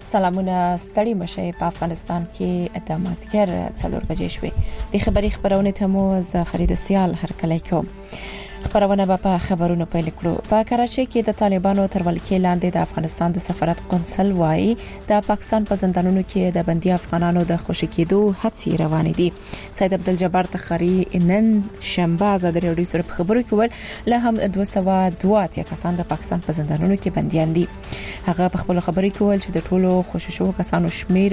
سلامونه ستړي مشه په افغانستان کې د مازیګر 4 بجې شوې د خبرونه ته مو ز فرید سیال هرکلی کوم. خبرونه په خبرونو پیل کړو. په کراچۍ کې د طالبانو تر ولکې لاندې د افغانستان د سفارت قونسل وایي د پاکستان په زندانونو کې د بندي افغانانو د خوشی کېدو هڅې روانې دي. سید عبدالجبار تخری نن شنبه آزاد رادیو سره په خبرو کې ول له هم 202 کسان د پاکستان په زندانونو کې بنديان دي. هغه په خپل خبرو کې ول چې د ټولو خوشی شو کسانو شمیر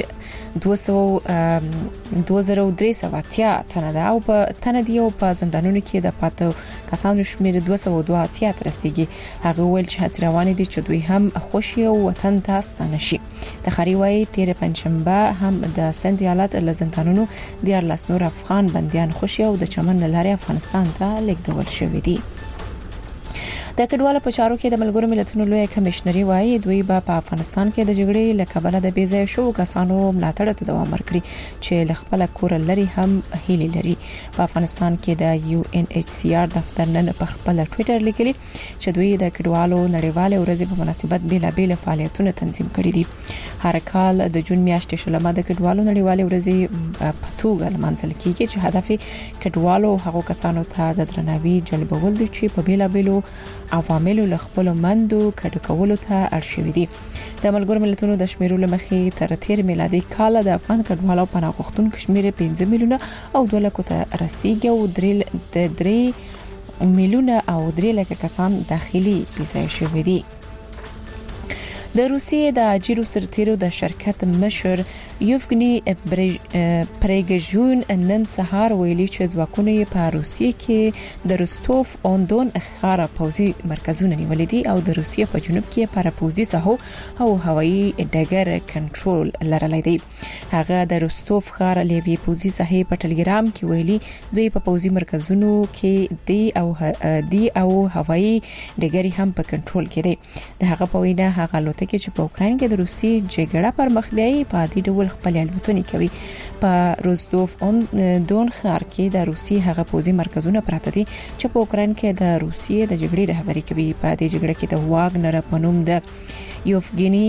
2380 تنه ده او په تنه دی او په زندانونو کې د پاتو کسانو شمیر 202 رسیدي. هغه ویل چې هڅه روانه دي چې دوی هم خوشي او وطن ته ستانه شي. د خریوي تیر پنځشنبه هم د سند ایالت لزندانونو د 14 نور افغان بنديان خوشي او د چمن لاري افغانستان ته لیږدول شوې دي. د کډوالو په چارو کې د ملګرو ملتونو لوی کمشنري وایي دوی په افغانستان کې د جګړې لکبله د بیځای شو کسانو ملاتړ ته دوام ورکړي چې لخپل کور لري هم هیلي لري. په افغانستان کې د UNHCR دفتر نن په خپل ټوئیټر لیکلي چې دوی د کډوالو نړیواله ورځ په مناسبت بیلابیل فعالیتونه تنظیم کړي دي. هر کال د جون میاشتې شلمه د کډوالو نړیواله ورځ په توګه لمانځل کیږي چې هدف کډوالو هغو کسانو ته د درناوي جلبول دي چې په بیلابیلو عواملو لخپل مندو کډ کولو ته اړ دي. د ملګرو ملتونو د شمیرو لمخې تر تیر میلادي کال د افغان کډوالو پناه غوښتونکو شمیر 5 میلیونه او 2 لک ته رسیدي او 3 میلیونه او 3 لک کسان داخلي ویزا شوي دي. د روسیې د اجیرو سرتیرو د شرکت مشر یوفګنی پریګژون نن سهار ویلي چې ځواکونه په روسیې کې د روستوف اون دون ښار پوځي مرکزونه نیولې دي او د روسیې په جنوب کې پر پوځي ساحو او هوایي ډګر کنټرول لرلای دي. هغه د روستوف ښار لیوی پوځي ساحې په ټلګرام کې ویلي دوی په پوځي مرکزونو کې دی او هوایي ډګر هم په کنټرول کې دي. د هغه په وینا هغه لوته کې چې په اوکرين کې د روسي جګړه پر مخ بیاي په دې ډول خپل الوتنې کوي. په روستوف اون دون ښار کې د روسي هغه پوځي مرکزونه پراته دي چې په اوکرين کې د روسي د جګړې رهبري کوي. په دې جګړه کې د واګنر په نوم د یوفګنی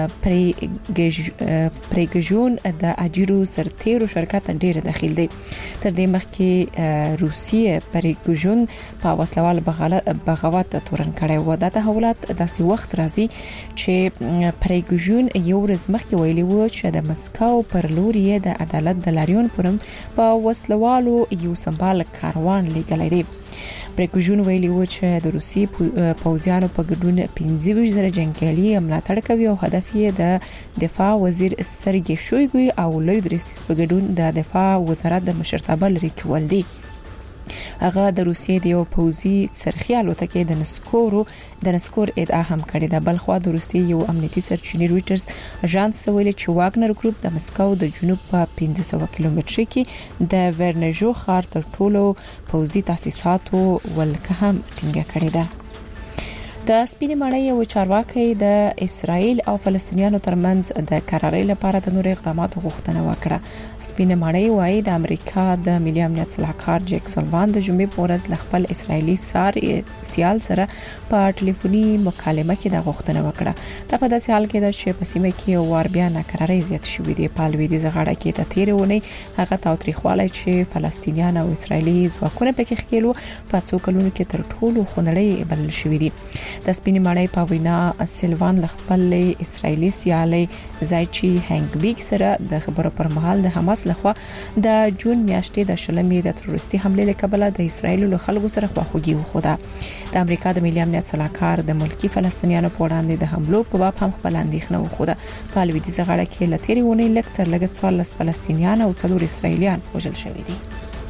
پریګژون د اجیرو سرتیرو شرکت ډیر داخل دی. تر دې مخکې روسیه پریګژون په وسلوال بغاوت تورن کړي و. د تحولات داسې وخت راځي چې پریګژون یو ورځ مخکې ویلي و چې د مسکو پر لور یې د عدالت د لاریون پرم په وسلوالو یو سمبال کاروان لګلای دی. پریګژون ویلي و چې د روسي پوځیانو په ګډون 15,000 جنگیالي ملاتړ کوي او هدف یې د دفاع وزیر سرګي شویګوي او لوی درسیس په ګډون د دفاع وزارت د مشرتابه لري کول دي. هغه د روسیې د یو پوځي سرخي الوتکې د نسکور ادعا هم کړې ده. بلخوا د روسیې یو امنیتي سرچینې رويټرز اژانس ویلي چې واګنر ګروپ د مسکو د جنوب په 1500 کیلومتر کې د ورنژو ښار تر ټولو پوځي تاسیساتو ولکه هم ټینګه کړې ده. د سپینې ماڼۍ او چارواکي د اسرائیل او فلسطینیانو ترمنځ د قرارۍ لپاره د نور اقداماتو غوښتنه وکړه. سپینې ماڼۍ وايي د امریکا د ملي امنیت صلاحکار جیک سلوان د جمعې په ورځ خپل اسرائیلي سیال سره په ټلیفوني مکالمه کې د غوښتنه وکړه. دا په داسې حال کې ده چې په سیمه کې وار بیا ناکرارۍ زیات شوې دي. په لویدیځ غاړه کې د تیرونې هغه تاوتریخوالی چې فلسطینیان او اسرائیلي ځواکونه پکې ښکېلو په څو کلونو کې تر ټولو خونړۍ بلل شوې دي. د سپینې ماڼۍ په وینا سلوان خپل اسرائیلي سیالي زایچی هنګبیګ سره د خبرو پر مهال د حماس لخوا د جون میاشتې د شلمې د تروریستي حمله لکبله د اسرائیل له خلکو سره خواخوږي وخوده. د امریکا د ملي امنیت صلاحکار د ملکی فلسطینیانو په وړاندې د حملو په باب هم خپل اندېښنه وخوده. په لویدیځ غاړه کې لتيري ونی لکتر لګ 14 فلسطینیان او 4 اسرائیلیان وژل شوي دي.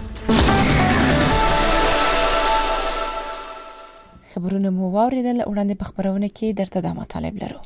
خبرونه مو واوریدل. وړاندې په خبرونه کې درته د مطالب لرو.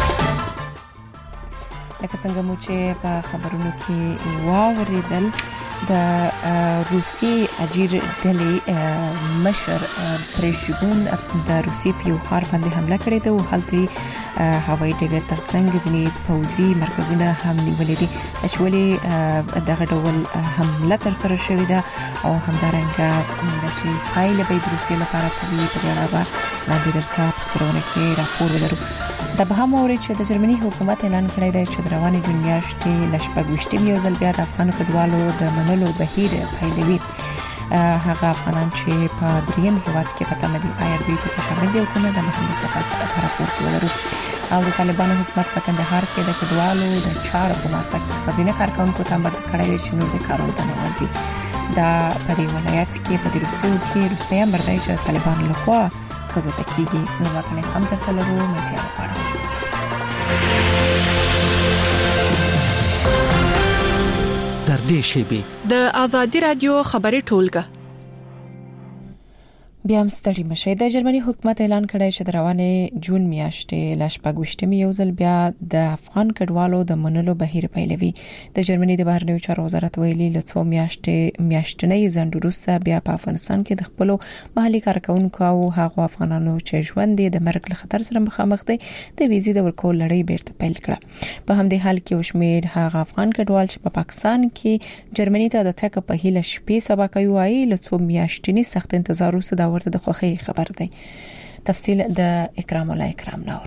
لکه څنګه مو چې په خبرونو کې واوریدل د روسي اجیر ډلې مشر پریګوژن د روسي په یو ښار باندې حمله کړې ده او هلته هوایي ډګر ترڅنګ ځینې پوځي مرکزونه هم نیولې دي چې دغه ډول حمله ترسره شوې ده او همدارنګه د شي پایله به د روسي لپاره څه وي په اړه باندې درته په خبرونه کې راپور ولرو. د به هم اوري چې د جرمني حکومت اعلان کړی دی چې د روانې جون میاشتې ل 28 یو ځل بیا د افغان کډوالو د منلو بهیر پیلوي. هغه افغانان چې په دریم هیواد کې په تمدي IRB کې شامل دي او کومه د محمد صفات راپور ولرو. او د طالبانو حکومت په کندهار کې د کډوالو د چارو په ماسه کې خزینه کارکونکو ته امر کړی چې نور د کارونو ته نه ورځي. دا په دې ولایت کې په دروستو کې روسي امر دی چې طالبان له خوا خزو تکیږي. نو ماته هم درته لرو متیا لپاره در دې شی د آزادی رادیو خبري ټولګه. بیا هم ستړي مشه. د جرمني حکومت اعلان کړی چې د روانې جون میاشتې ل 28 یو ځل بیا د افغان کډوالو د منلو بهیر پیلوي. د جرمني د بهرنیو چارو وزارت ویلي له څو میاشتنۍ ځنډ وروسته بیا په افغانستان کې د خپل محلي کارکونکو او هغو افغانانو چې ژوند د مرګ له خطر سره مخامخ دي د ویزې د ورکول لړۍ بیرته پیل کړه. په همدې حال کې وشمیر هغه افغان کډوال چې په پاکستان کې جرمني ته د تک په هیله شپې سبا کوي وایي له څو میاشتنی سخت انتظار وروسته ورته د خوخي خبر دی. تفصیل د اکرام الله اکرام نورو.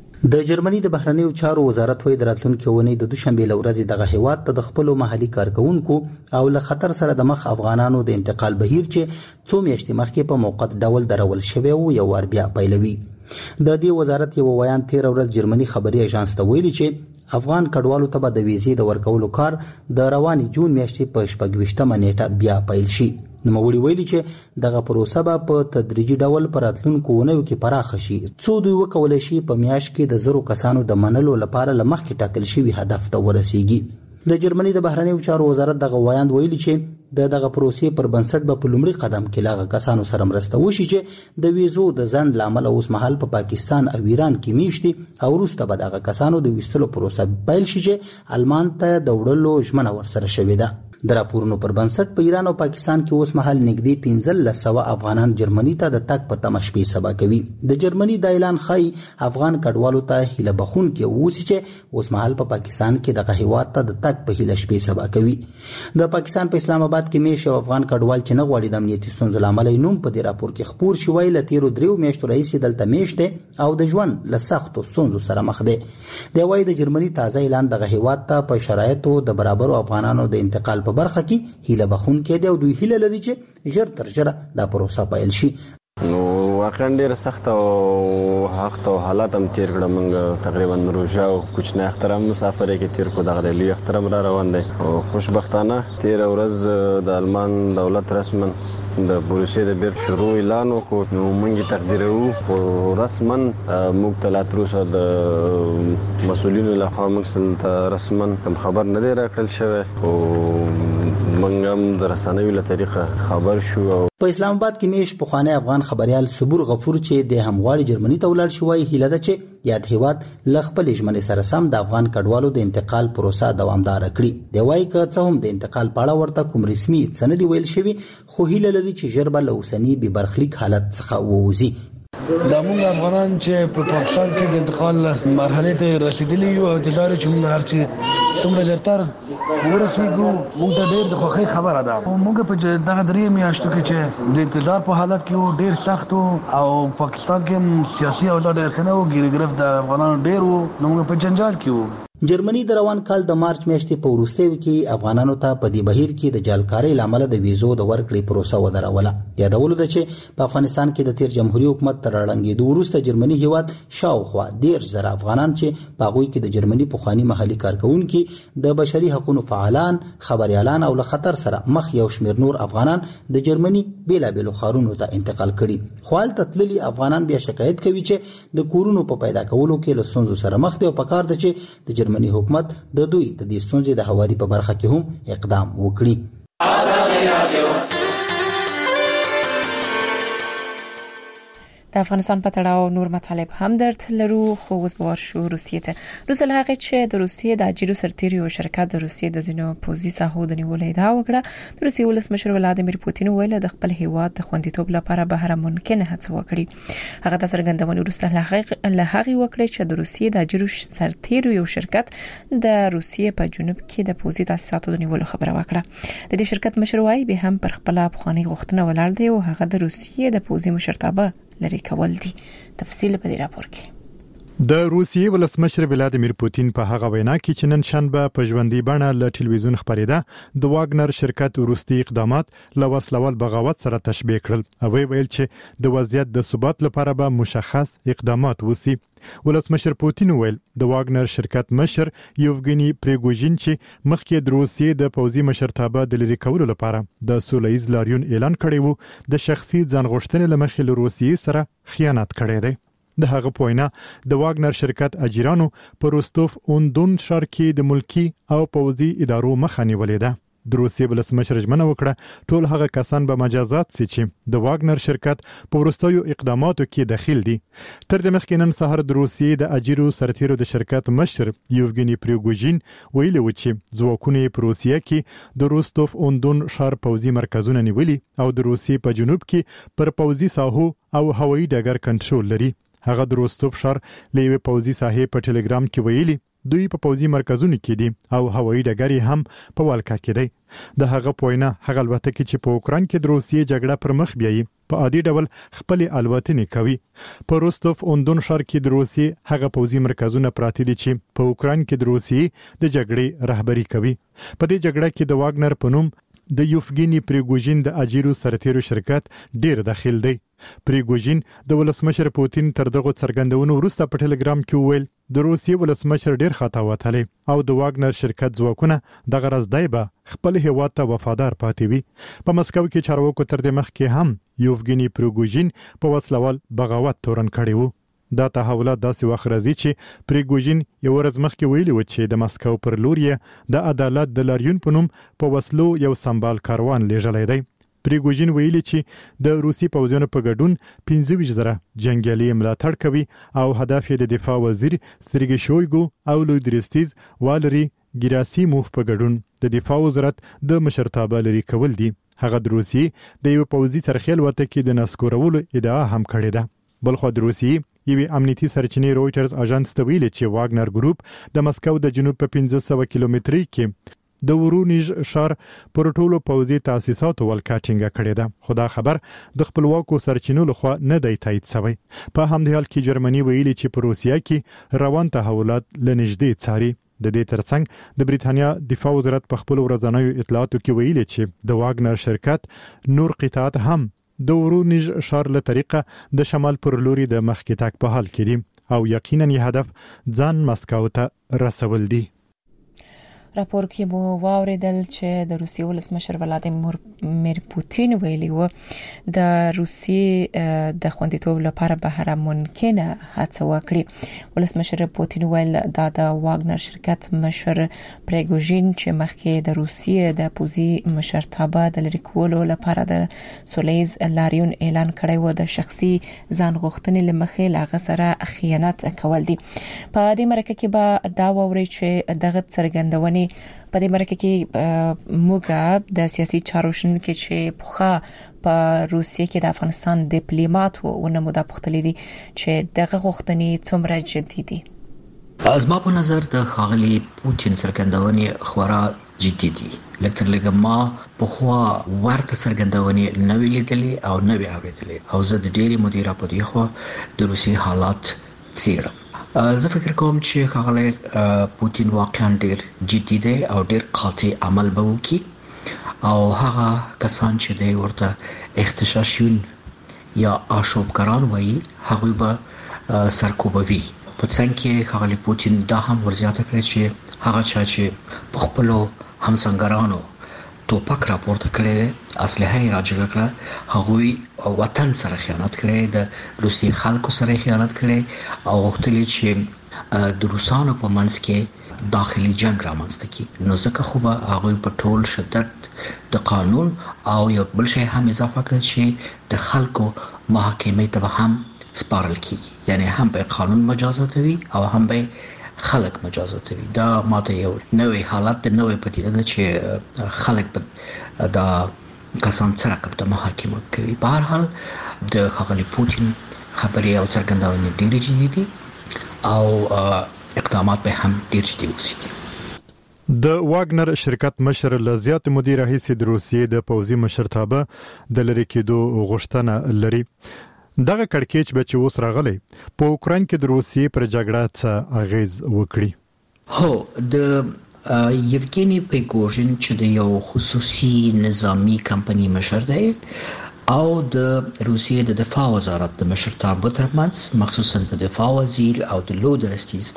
د جرمني د بهرنیو چارو وزارت وایي د راتلونکي ونې د دوشنبه لورځي دغه هیواد ته د خپل محلي کارکونکو او له خطر سره د مخ افغانانو د انتقال بهیر چې څو میاشتې مخکې په موقت ډول درول شوی او یو ور بیا پیلوي. د دې وزارت یو ویان 13 ورځ جرمني خبري اژانس ته ویلي چې افغان کډوالو ته د ویزې د ورکولو کار د رواني جون میاشتې په 28 نیټه بیا پیل شي. نوموړي ویلي چې دغه پروسه به په تدریجي ډول پر راتلونکو ونیو کې پراخ شي څو دوی وکولای شي په میاشت کې د زرو کسانو د منلو لپاره لمخکې ټاکل شوی هدف ته ورسیږي. د جرمني د بهرنیو چارو وزارت دغه ویاند ویلي چې دغه پروسې پر بنسټ به په لومړي قدم کې لاغه کسانو سره مرسته وشي چې د ویزو د ځنډ لامل اوس مهال په پاکستان او ایران کې میشتي او وروسته به دغه کسانو د ویستلو پروسه پیل شي چې آلمان ته د وړلو ژمنه ورسره شوې ده. د راپورونو پر بنسټ په ایران او پاکستان کې اوس مهال نږدې 1500 افغانان جرمني ته د تک په تمه شپې سبا کوي. د جرمني د اعلان خای افغان کډوالو ته هیله بخون کې اوس چې اوس مهال په پاکستان کې د هیواد ته د تک په هیله شپې سبا کوي. د پاکستان په اسلام آباد کې میشه افغان کډوال چې نه غواړي د امنیتي ستونزو لامل نوم په دې راپور کې خبر شوی ل 13 میاشتو رئیس دلته میشته او د ژوند له سختو ستونزو سره مخ دی. د وای د جرمني تازه اعلان د هیواد ته په شرایطو د برابرو افغانانو د انتقال په برخه کې هیله بخون کې دی او دوی هیله لري چې ژر تر ژره دا پروسه پیل شي. نو واقعا ډیر سخت او حق او حالات هم تیر کړم. موږ تقریبا روزه او کوچنی اخترام مسافر کې تیر کو دغه لوی اخترام را روان دی او خوشبختانه 13 ورځ د آلمان دولت رسمن د پروسې د بیر شروع اعلان وکړ. نو موږ تقدیرو او رسمن موږ ته لاتروسه د مسولینو لخوا موږ ته رسمن کوم خبر نه دی راکړل شوی او موږ هم د رسنیو له طریقه خبر شو. په اسلام آباد کې میش پخوانی افغان خبريال صبور غفور چې د همغواړي جرمني ته ولاړ شوی هیله ده چې یاد هیواد لغپل ژمنې سره سم د افغان کډوالو د انتقال پروسه دوامدار کړي. دی وايي که څه هم د انتقال پاړه ورته کوم رسمي سند ویل شوی خو هیله لري چې ژر به له اوسني بې برخلیک حالت څخه ووځي. دا موږ افغانان چې په پاکستان کې د انتقال مرحله ته رسیدلی یو او د لارې چې موږ هرڅه څومره ژر ورسېږو موږ ته ډېر د خوښۍ خبره ده. موږ په دغه درې میاشتو کې چې د انتظار په حالت کې ډېر سخت او پاکستان کې سیاسي او ډېر کنه او ګیرګرف د افغانانو ډېر نو موږ په جنجال کې وو. جرمني د روان کال د مارچ میاشتې په وروستیو کې افغانانو ته په دې بهیر کې د جالکارۍ لامل د ویزو د ورکړې پروسه ودروله. یادول ده چې په افغانستان کې د تیر جمهوریت حکومت تر اړنګېدو وروسته جرمني هیواد شاوخوا 10000 افغانان چې په هغوی کې د جرمني پخوانی محلي کارکونکو د بشري حقوقو فعالان خبريالان او له خطر سره مخ یو شمېر نور افغانان د جرمني بیلابېلو ښارونو ته انتقال کړي. خپل تتللي افغانان بیا شکایت کوي چې د کورونو په پیدا کولو کې له ستونزو سره مخ دي او په کار ده چې د جرمني حکومت د دوی د دې ستونزې د هواري په برخه کې هم اقدام وکړي. د افغانستان په تړاو نور مطالب هم درته لرو خو اوس به ورشو روسیې ته. روس له هغه چې د روسیې د اجیرو سرتیرو شرکت د روسیې د ځینو پوځي ساحو د نیولو ادعا وکړه. د روسیې ولسمشر ولادیمیر پوتین ویل د خپل هیواد د خوندیتوب لپاره به هر ممکنه هڅه وکړي. هغه د څرګندونې وروسته له هغه وکړي چې د روسیې د اجیرو سرتیرو یو شرکت د روسیې په جنوب کې د پوځي تاسیساتو د نیولو خبره وکړه. د دې شرکت مشر وايي به هم پر خپل افغاني غوښتنه ولاړ دی او هغه د روسیې د پوځي مشرتابه لري کول دي. تفصیل په دې راپور کې. د روسیې ولسمشر ولادیمیر پوتین په هغه وینا کې چې نن شنبه په ژوندۍ بڼه له ټلویزیون خبرېده د واګنر شرکت وروستي اقدامات له وسلوال بغاوت سره تشبیه کړل. او ویل چې د وضعیت د ثبات لپاره به مشخص اقدامات وسی. ولسمشر پوتین ویل د واګنر شرکت مشر یوفګنی پریګوژین چې مخکې د روسیې د پوځي مشرتابه د لری کولو لپاره د سولهییز لاریون اعلان کړی وو د شخصي ځانغوښتنې لمخې له روسیې سره خیانت کړی دی. د هغه پوینا د واګنر شرکت اجیرانو په روستوف اون دون ښار کې د ملکی او پوځي ادارو مخه نیولې ده. د روسیې ولسمشر ژمنه وکړه ټول هغه کسان به مجازات سي چې د واګنر شرکت په وروستیو اقداماتو کې دخیل دي. تر دې مخکې نن سهار د روسیې د اجیرو سرتیرو د شرکت مشر یوفګنی پریګوژین ویلي و چې ځواکونه په روسیې کې د روستوف اون دون ښار پوځي مرکزونه نیولي او د روسیې په جنوب کې پر پوځي ساحو او هوایي ډګر کنټرول لري. هغه د روستوف ښار لوی پوځي ساحې په ټلګرام کې ویلي دوی په پوځي مرکزونو کې دي او هوایي ډګر هم په والکا کې دی. د هغه پوینا هغه الوتکې چې په اوکران کې د روسیې جګړه پر مخ بیایي په عادي ډول خپل الوتنې کوي. په روستوف اون دون ښار کې د روسیې هغه پوځي مرکزونه پراته دي چې په اوکران کې د روسیې د جګړې رهبری کوي. په دې جګړه کې د واګنر په نوم د یوفګنی پریګوژین د اجیرو سرتیرو شرکت ډیر داخل دی. پریګوژین د ولسمشر پوتین تر دغه څرګندونو وروسته په ټلګرام کې ویل د روسیې ولسمشر ډیر خطا وتلی او د واګنر شرکت ځواکونه د غرض دی به خپل هیواد ته وفادار پاتې وي. په مسکو کې چارواکو تر دې مخکې هم یوفګنی پریګوژین په وسلوال بغاوت تورن کړی وو. دا تحولات داسې وخت راځي چې پریګوژین یو ورځ مخکې ویلي و چې د مسکو پر لور یې د عدالت د لاریون په نوم په وسلو یو سمبال کاروان لیږلی دی. پریګوژین ویلي چې د روسي پوځیانو په ګډون 25,000 جنگیالي ملاتړ کوي او هدف یې د دفاع وزیر سرګی شویګو او لویدریستیز والری ګراسیموف په ګډون د دفاع وزارت د مشرتابه لري کول دي. هغه د روسیې د یو پوځي څرخیل وتکې د نسکورولو ادعا هم کړې ده. بلخو د روسیې یوه امنیتي سرچینې رويټرز اژانس ته ویلي چې واګنر ګروپ د مسکو د جنوب په 1500 کیلومتري کې د ورونیژ ښار پر ټولو پوځي تاسیساتو ولکاټینګ کړی ده. خو دا خبر د خپلواکو سرچینو لخوا نه دی تایید شوی. په همدې حال کې جرمني ویلي چې په روسیه کې روان تحولات لنږدې څاري. د دې ترڅنګ د بریتانیا دفاع وزارت په خپل ورځنیو اطلاعاتو کې ویلي چې د واګنر شرکت نور قطعات هم د ورونیژ ښار له طریقه د شمال پر لوري د مخکې تګ په حال کې دي او یقینا یې هدف ځان مسکو ته رسول دي. راپور کې مو واوریدل چې د روسیې ولسمشر ولادیمیر پوتین ویلي و د روسیې د خوندیتوب لپاره به هر ممکنه هڅه وکړي. ولسمشر پوتین ویل دا د واګنر شرکت مشر پریګوژین چې مخکې د روسیې د پوځي مشرتابه د لری کولو لپاره د سولهییز لاریون اعلان کړی و د شخصي ځان غوښتنې لمخې لاغه سره خیانت کول دي. په دې مرکه کې به دا ووري چې دغه څرګندونې په دې مرکه کې موږ د سیاسي چارو شنونکو چې پوخا په روسیې کې د افغانستان ډیپلوماټ و نموده پختلې دي چې دغه غوښتنې څومره جدي دي. از ما په نظر د خاغلی پوتین څرګندونې خورا جدي دي. لکه لږه ما په خوا ورته څرګندونې نه ویلې او نه اوریدلې او زه د ډېری مدیره په دی خو د روسي حالات څیړم. زه فکر کوم چې خاغلی پوتین واقعا ډیر جدي دی او ډیر قاطع عمل به وکړي او هغه کسان چې دی ورته اختشاشون یا آشوبګران وایي هغه به سرکوبوي. په څنګه کې خاغلی پوتین دا هم ورزیاته کړی چې هغه چې په خپل همسنګرانو توپک راپورته کړی اسلحه راجګه کړه هغه وطن سره خیانت کړی د روسي خلکو سره خیانت کړی او غوښتل چې د روسانو په منځ کې داخلي جنگ رامنځته کړي. نو ځکه خو به هغه په ټول شدت د قانون او یو بل شی هم اضافه کړ چې د خلکو محاکمې ته هم سپارل کیږي، یعنی هم به قانون مجازاتوي او هم به خلک مجازاتوي. دا ماته یو نوې حالت د نوې پدیده ده چې خلک به دا کسان څرګند د محاکمه کوي. په هر حال د ښاغلي پوتین خبرې او څرګندونې ډېرې جدي دي او اقدامات به هم ډېر جدي وسی. د واګنر شرکت مشر لزیات مدیر رئیس د روسیې د پوځي مشرتابه د لری کېدو غوښتنه لري. دغه کړکېچ به چې اوس راغلی په اوکراین کې د روسیې پر جګړه څه اغیز وکړي. هو د یوګینی پریګوژن چې د یو خصوصي نظامی کمپنی مشر دی او د روسیې د دفاع وزارت د مشرتابه ترمنځ مخصوصا د دفاع وزیر او د لو درستیز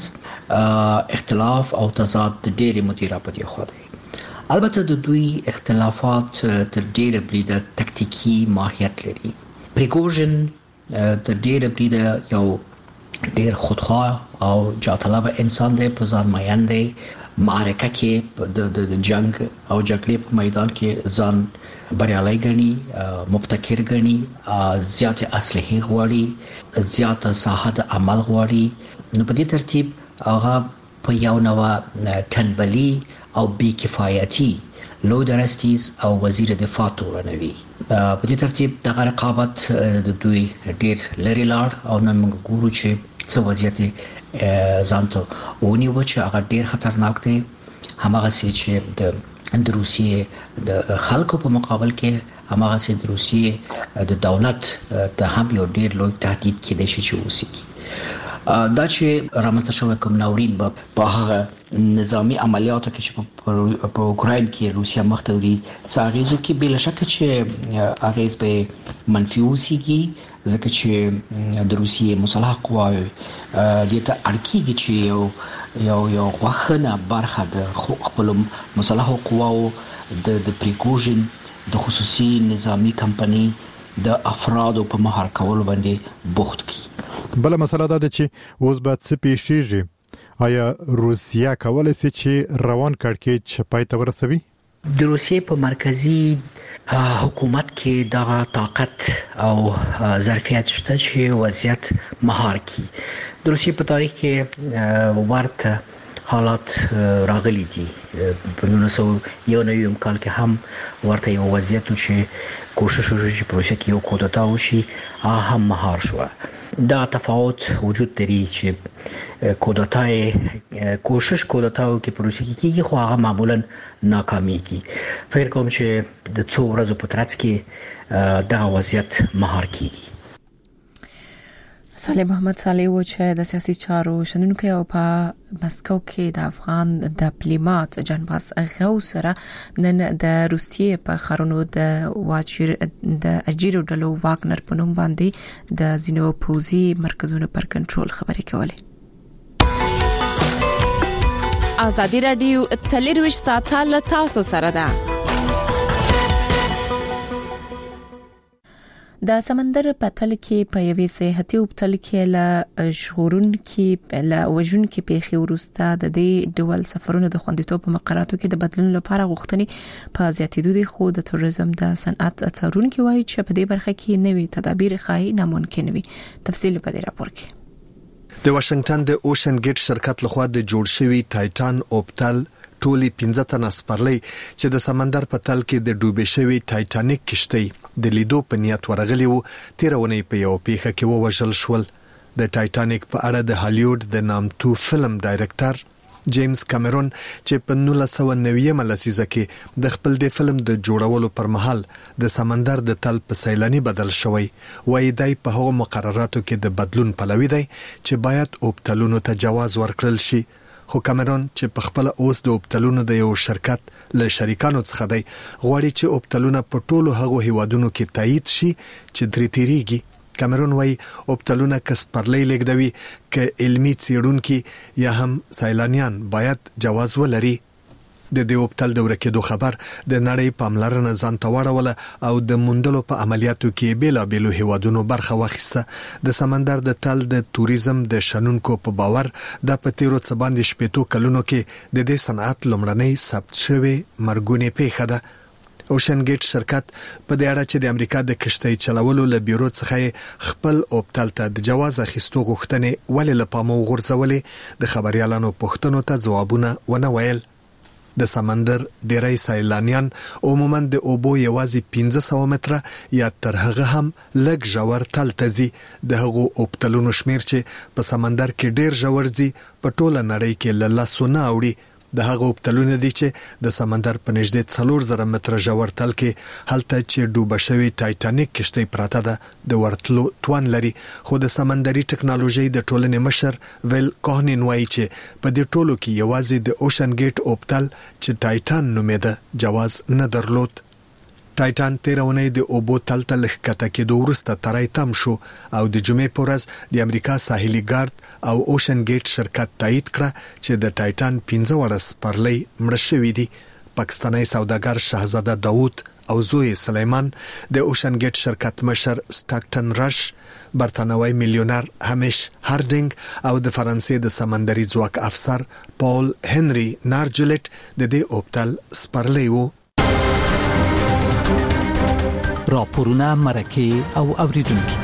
ترمنځ اختلاف او تضاد د ډېرې مدیره په دی خو دی. البته د دوی اختلافات تر ډېره بریده تکتیکی ماهیت لري. پریګوژن د ډېر بریده یو ډېر خودخواه او جاطلب انسان دی، په ځان مین دی، معرکه کې د جنگ او جګړې په میدان کې ځان بریالي ګڼي، مبتکر ګڼي، زیات اسلحه غواړي، زیات ساحه د عمل غواړي. نو په دې ترتیب هغه په یو نوع تنبلی او بې کفایتي لو درستیز او وزیر دفاع تورنوي. په دې ترتیب د رقابت د دوی ډېر لري لاړ او نن موږ ګورو چې څه وضعیت ځانته ونیو چې هغه ډېر خطرناک دی. هماغه چې د روسیې د خلکو په مقابل کې هماغه چې د روسیې د دولت ته هم یو ډېر لوی تهدید کېدای شي چې وسیږي. دا چې رامنځته شوی کوم ناورین په هغه نظامی عملیاتو کې چې په اوکراین کې روسیا مخته وړي څه اغیزو کې بلا شک چې اغیز به منفي وسیږي، ځکه چې د روسیې مسلح قواوې دې ته اړ کېږي چې یو غوښنه برخه د خپل مسلح قواو د پریګوژن د خصوصي نظامی کمپنی د افرادو په مهار کولو باندې بوخت کی. بل مسله دا ده چې اوس به څه پیښیږي. آیا روسیا کولای شي چې روان کړکېچ پای ته ورسوي؟ د روسیې په مرکزی حکومت کې دا طاقت او ظرفیت شته چې وضعیت مهار کی. د روسیې په تاریخ کې ورته حالات راغلي دي. په 1991 کال کې هم ورته یو وضعیت چې کوشش وشو چې په روسیه کې یو کودتا وشي، هم مهار شو. دا تفاوت وجود لري چې کوشش کودتاو کې په روسیه کې کیږي خو هغه معمولا ناکامېږي. فکر کوم چې د څو ورځې په ترڅ کې دا وضعیت مهار کیږي. صالح محمد صالح و چې د سیاسي چارو شنونکو او په مسکو کې د افغان ډیپلوماټ جنباس غوث سره نن د روسیې په خارونو د اجیرو ډلو واګنر په نوم باندې د زینو پوزي مرکزونو پر کنټرول خبرې کولې. ازادي رادیو 24 ساعته له تاسو سره ده. د سمندر په تل کې په یوې صحتي وبتل کې له شغورون کې له وژن کې پیښې ورسته د دې ډول سفرونو د خوندیتوب په مقرراتو کې د بدلون لپاره غوښتنې په زیاتېدو دي، خو د توریزم د صنعت څارونکو وایي چې په دې برخه کې نوي تدابیر خای ناممکن وي. تفصیل په دې راپور کې. د واشنگټن د اوشن ګیټ شرکت لخوا د جوړ شوی ټایټان اوبتل ټولي 15 تنه سپرلۍ چې د سمندر په تل کې د ډوبې شوی ټایټانیک کشتۍ د لیدو په نیت ورغلی وو، تیرونې په یو پیښه کې ووژل شول. د ټایټانیک په اړه د هالیوډ د نامتو فلم ډایرکټر جیمز کامرون چې په 1990 لسیزه کې د خپل د فلم د جوړولو پر مهال د سمندر د تل په سیلانی بدل شوی، وایي دای په هغو مقرراتو کې د بدلون پلوي دی چې باید اوبتلونو ته جواز ورکړل شي. خو کامرون چې په خپل اوس د اوبتلونو د یو شرکت له شریکانو څخه دی، غواړي چې اوبتلونه په ټولو هغو هیوادونو کې تایید شي چې درې تیریږي. کامرون وایي اوبتلونه کس پرلې لګدوي ک علمي څېړونکي یا هم سیلانیان باید جواز ولري. د دې اوبتل د ورکېدو خبر د نړۍ پاملرنه ځان ته واړوله او د موندلو په عملیاتو کې بیلابېلو هیوادونو برخه واخیسته. د سمندر د تل د توریزم د شنونکو په باور د پتیرو څخه باندې 70 کلونو کې د دې صنعت لومړنۍ ثبت شوی مرګونی پیښه ده. اوشن ګیټ شرکت په دې اړه چې د امریکا د کشتۍ چلولو له بیورو څخه خپل اوپتل ته د جواز اخیستو غوښتنې ولې له پامه وغورځولې د خبريالانو پوښتنو ته ځوابونه ونه ویل. د سمندر ډیری سیلانیان عموما د اوبو یوازې 1500 متره یا تر هغه هم لږ ژور تل ته ځي. د هغو اوپتلونو شمیر چې په سمندر کې ډیر ژور ځي په ټوله نړۍ کې له لاسونه اوړي. د هغه اوپتلونه دي چې د سمندر په نږدې 4000 متره ژور تل کې هلته چې ډوبه شوی ټایټانیک کشتۍ پراته ده د ورتلو توان لري. خو د سمندري ټکنالوژي د ټولنې مشر ویل کوهنین وایي چې په دې ټولو کې یوازې د اوشن ګیټ اوپتل چې ټایټان نومېده جواز نه درلود. ټایټان 13 اونۍ د اوبو تل ته لښکته کېدو وروسته ترای تم شو او د جمعې په ورځ د امریکا ساحلي ګارد او اوشن ګیټ شرکت تایید کړه چې د ټایټان 15 وړه سپرلۍ مړه شوې دي. پاکستاني سوداګر شهزاده داوود او زوی سلیمان د اوشن ګیټ شرکت مشر سټاکټن رش، برتانوي میلیونر همیش هاردینګ او د فرانسې د سمندري ځواک افسر پول هنري نارجلټ د دې اوپتل سپرلۍ وو. راپورونه مرکه او اوریدونکو.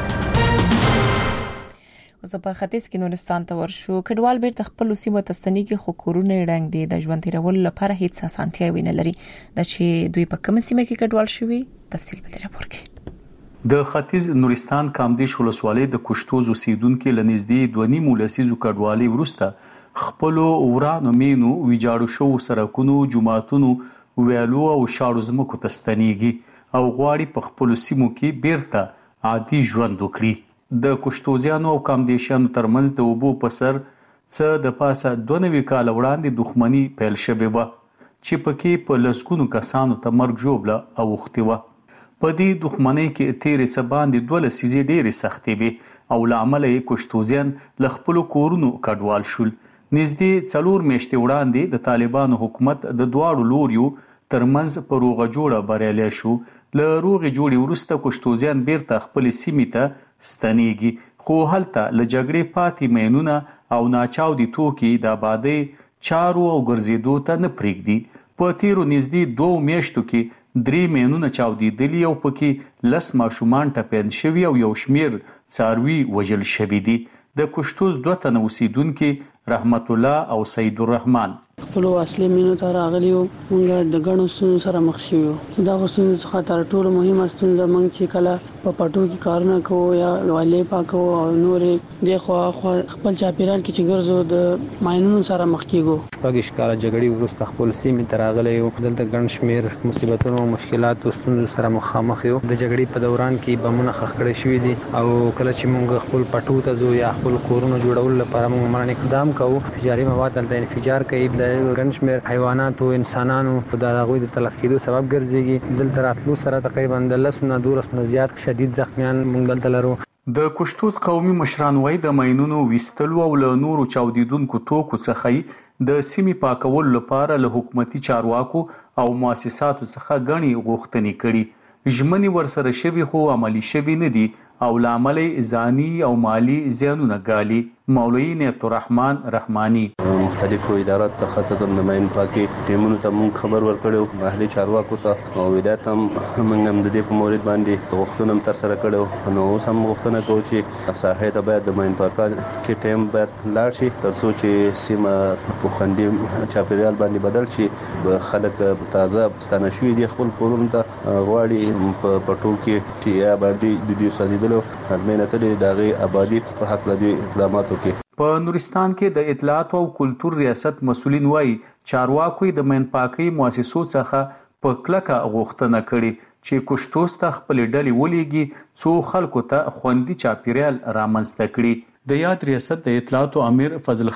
اوس په ختیځ کې نورستان ته ورشو. کډوال بیرته خپل سیمه ته ستنېږي خو کورونه ړنګ دي. د ژوند تیرولو لپاره هیڅ اسانتیا ونه لري. د چې دوی په کوم سیمه کې کډوال شوي تفصیل به راپور کې. د ختیځ نورستان کامدیش ولسوالۍ د کوشتوز اوسیدونکو لنږدې 2.5 لسیزو کډوالۍ ورسته خپل ورانو مینو ویجاړو شو سرکونو، جماعتونو، ویالو او شاړو زمکو ته ستنېږي او غواړي په خپل سیمو کې بیرته عادي ژوند وکړي. د کوشتوزیانو او کامدیشانو ترمنځ د اوبو په سر څه د پاسه 92 کال وړاندې دښمنی پیل شوې و چې پکې په لسګونو کسانو ته مرګ ژوبله اوښتې وه. په دې دښمنۍ کې تیرې څه باندې 2 لسیزې ډېرې سختې وې او له امله یې کوشتوزیان له خپلو کورونو کډوال شول. نږدې 4 میاشتې وړاندې د طالبانو حکومت د دواړو لوریو ترمنځ په روغه جوړه بریالی شو. له روغې جوړې وروسته کوشتوزیان بیرته خپلې سیمې ته ستنېږي خو هلته له جګړې پاتې مینونه او ناچاودي توکي د آبادۍ چارو او ګرځېدو ته نه پرېږدي. په تیرو نږدې 2 میاشتو کې 3 مینونه چاودېدلي او پکې 10 ماشومان ټپیان شوي او یو شمیر څاروي وژل شوي دي. د کوشتوز 2 تنه اوسیدونکي رحمت الله او سید الرحمن خپل اصلي مینو ته راغلیو. موږ د ګڼو ستونزو سره مخ شوو. دا ستونزو څخه تر ټولو مهمه ستونزه موږ چې کله په پټو کې کارونه کوو یا والې پاکو او نورې د خپل چاپیرال کې چې ګرځو د ماینونو سره مخ کیږو. پاکش کار جګړې وروسته خپل سیمې ته راغلیو. دلته ګڼ شمیر مصیبتونو او مشکلات او ستونزو سره مخامخ یو. د جګړې په دوران کې بمونه خښ کړي شوي دي او کله چې موږ خپل پټو ته ځو یا خپل کورونو جوړولو لپاره موږ باندې اقدام کوو، تجاري مواد دلته انفجار کوي. د ګڼ شمیر حیوانات او انسانانو د هغوی د تلف کېدو سبب ګرځيږي. دلته راتلو سره تقریبا د 10 نه زیات شدید زخمیان موږ دلته لرو. د کوشتوز قومي مشران وایي د ماینونو ویستلو او له نورو چاودیدونکو توکو څخه د سیمې پاکولو لپاره له حکومتي چارواکو او مؤسساتو څخه غني غوښتنې کړي. ژمنې ورسره شوي خو عملي شوي نه دي او لامل ځاني او مالی زیانونه ګالي. مولوی نیت الرحمن رحمانی مختلفو ادارات ته خاصه د ماین پاکي ټیمونو ته موږ خبر ورکړو، محلي چارواکو ته او ودایت هم موږ هم د دې په مورید باندې غوښتنه تر سره کړو. نو اوس هم غوښتنه کوو چې ساحې ته باید د ماین پاکه کې ټیم باید لاړ شي تر څو چې سیمه په خوندي چاپیریال باندې بدل شي. خلک تازه ستانه شوي دي خپل کورونو ته غواړي په پټو کې چې آبادي د دې سازیدلو ازمنه ته د هغې آبادي په حق لدی اقدامات وکړي. په نورستان کې د اطلاعات او کلتور ریاست مسؤلین وایي چارواکو د مین پاکي مؤسسو څخه په کلکه غوښتنه کړې چې کوشتوز ته خپل ډلې ولېږي څو خلکو ته خوندي چاپیریال رامنځته کړي. د یاد ریاست د اطلاعات امیر فضل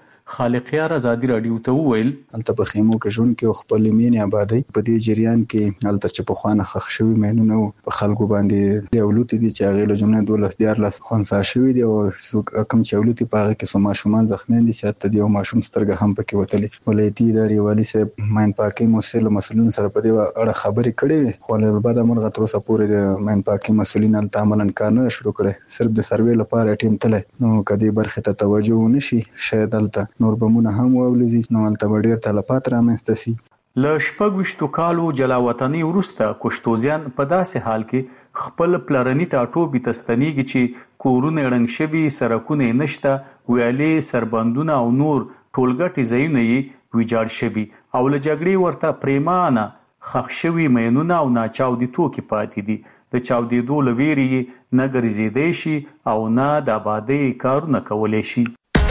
خالقیار ازادي رادیو ته وویل البته په خیمو کې ژوند کې خپل مینې آبادی په دې جریان کې البته چې په خوانه خښ شوی مینونه په خلکو باندې ډیولوت دي چې هغه له جمله 12 خونسا شوی دی او کوم چې ولوت په هغه کې سم شومان زخمیان دي چې ته دی او ماشوم سترګه هم پکې وتلې. ولایتي ادارې والی صاحب مین پاکي مسؤلین سره په دې اړه خبرې کړې خو له بعد مرغه تر اوسه پورې د مین پاکي مسؤلین عملاً کار نه شروع کړي. صرف د سروې لپاره ټیم تله نو کدي برخه ته توجه ونشي شاید البته نور بمونه هم ولزي نو البته ډیر تلفات رامنځته شي. له 26 کالو جلاوطنۍ وروسته کوشتوزیان په داسې حال کې خپل پلرني ټاټوبي ته ستنېږي چې کورونه ړنګ شوي، سړکونه یې نشته، ویالې، سربندونه او نور ټولګټې ځایونه یې ویجاړ شوي او له جګړې ورته پریمانه ښخ شوي مینونه او ناچاودي توکي پاتې دي. د چاودېدو له ویرې یې نه ګرځېدی شي او نه د آبادۍ کارونه کولی شي.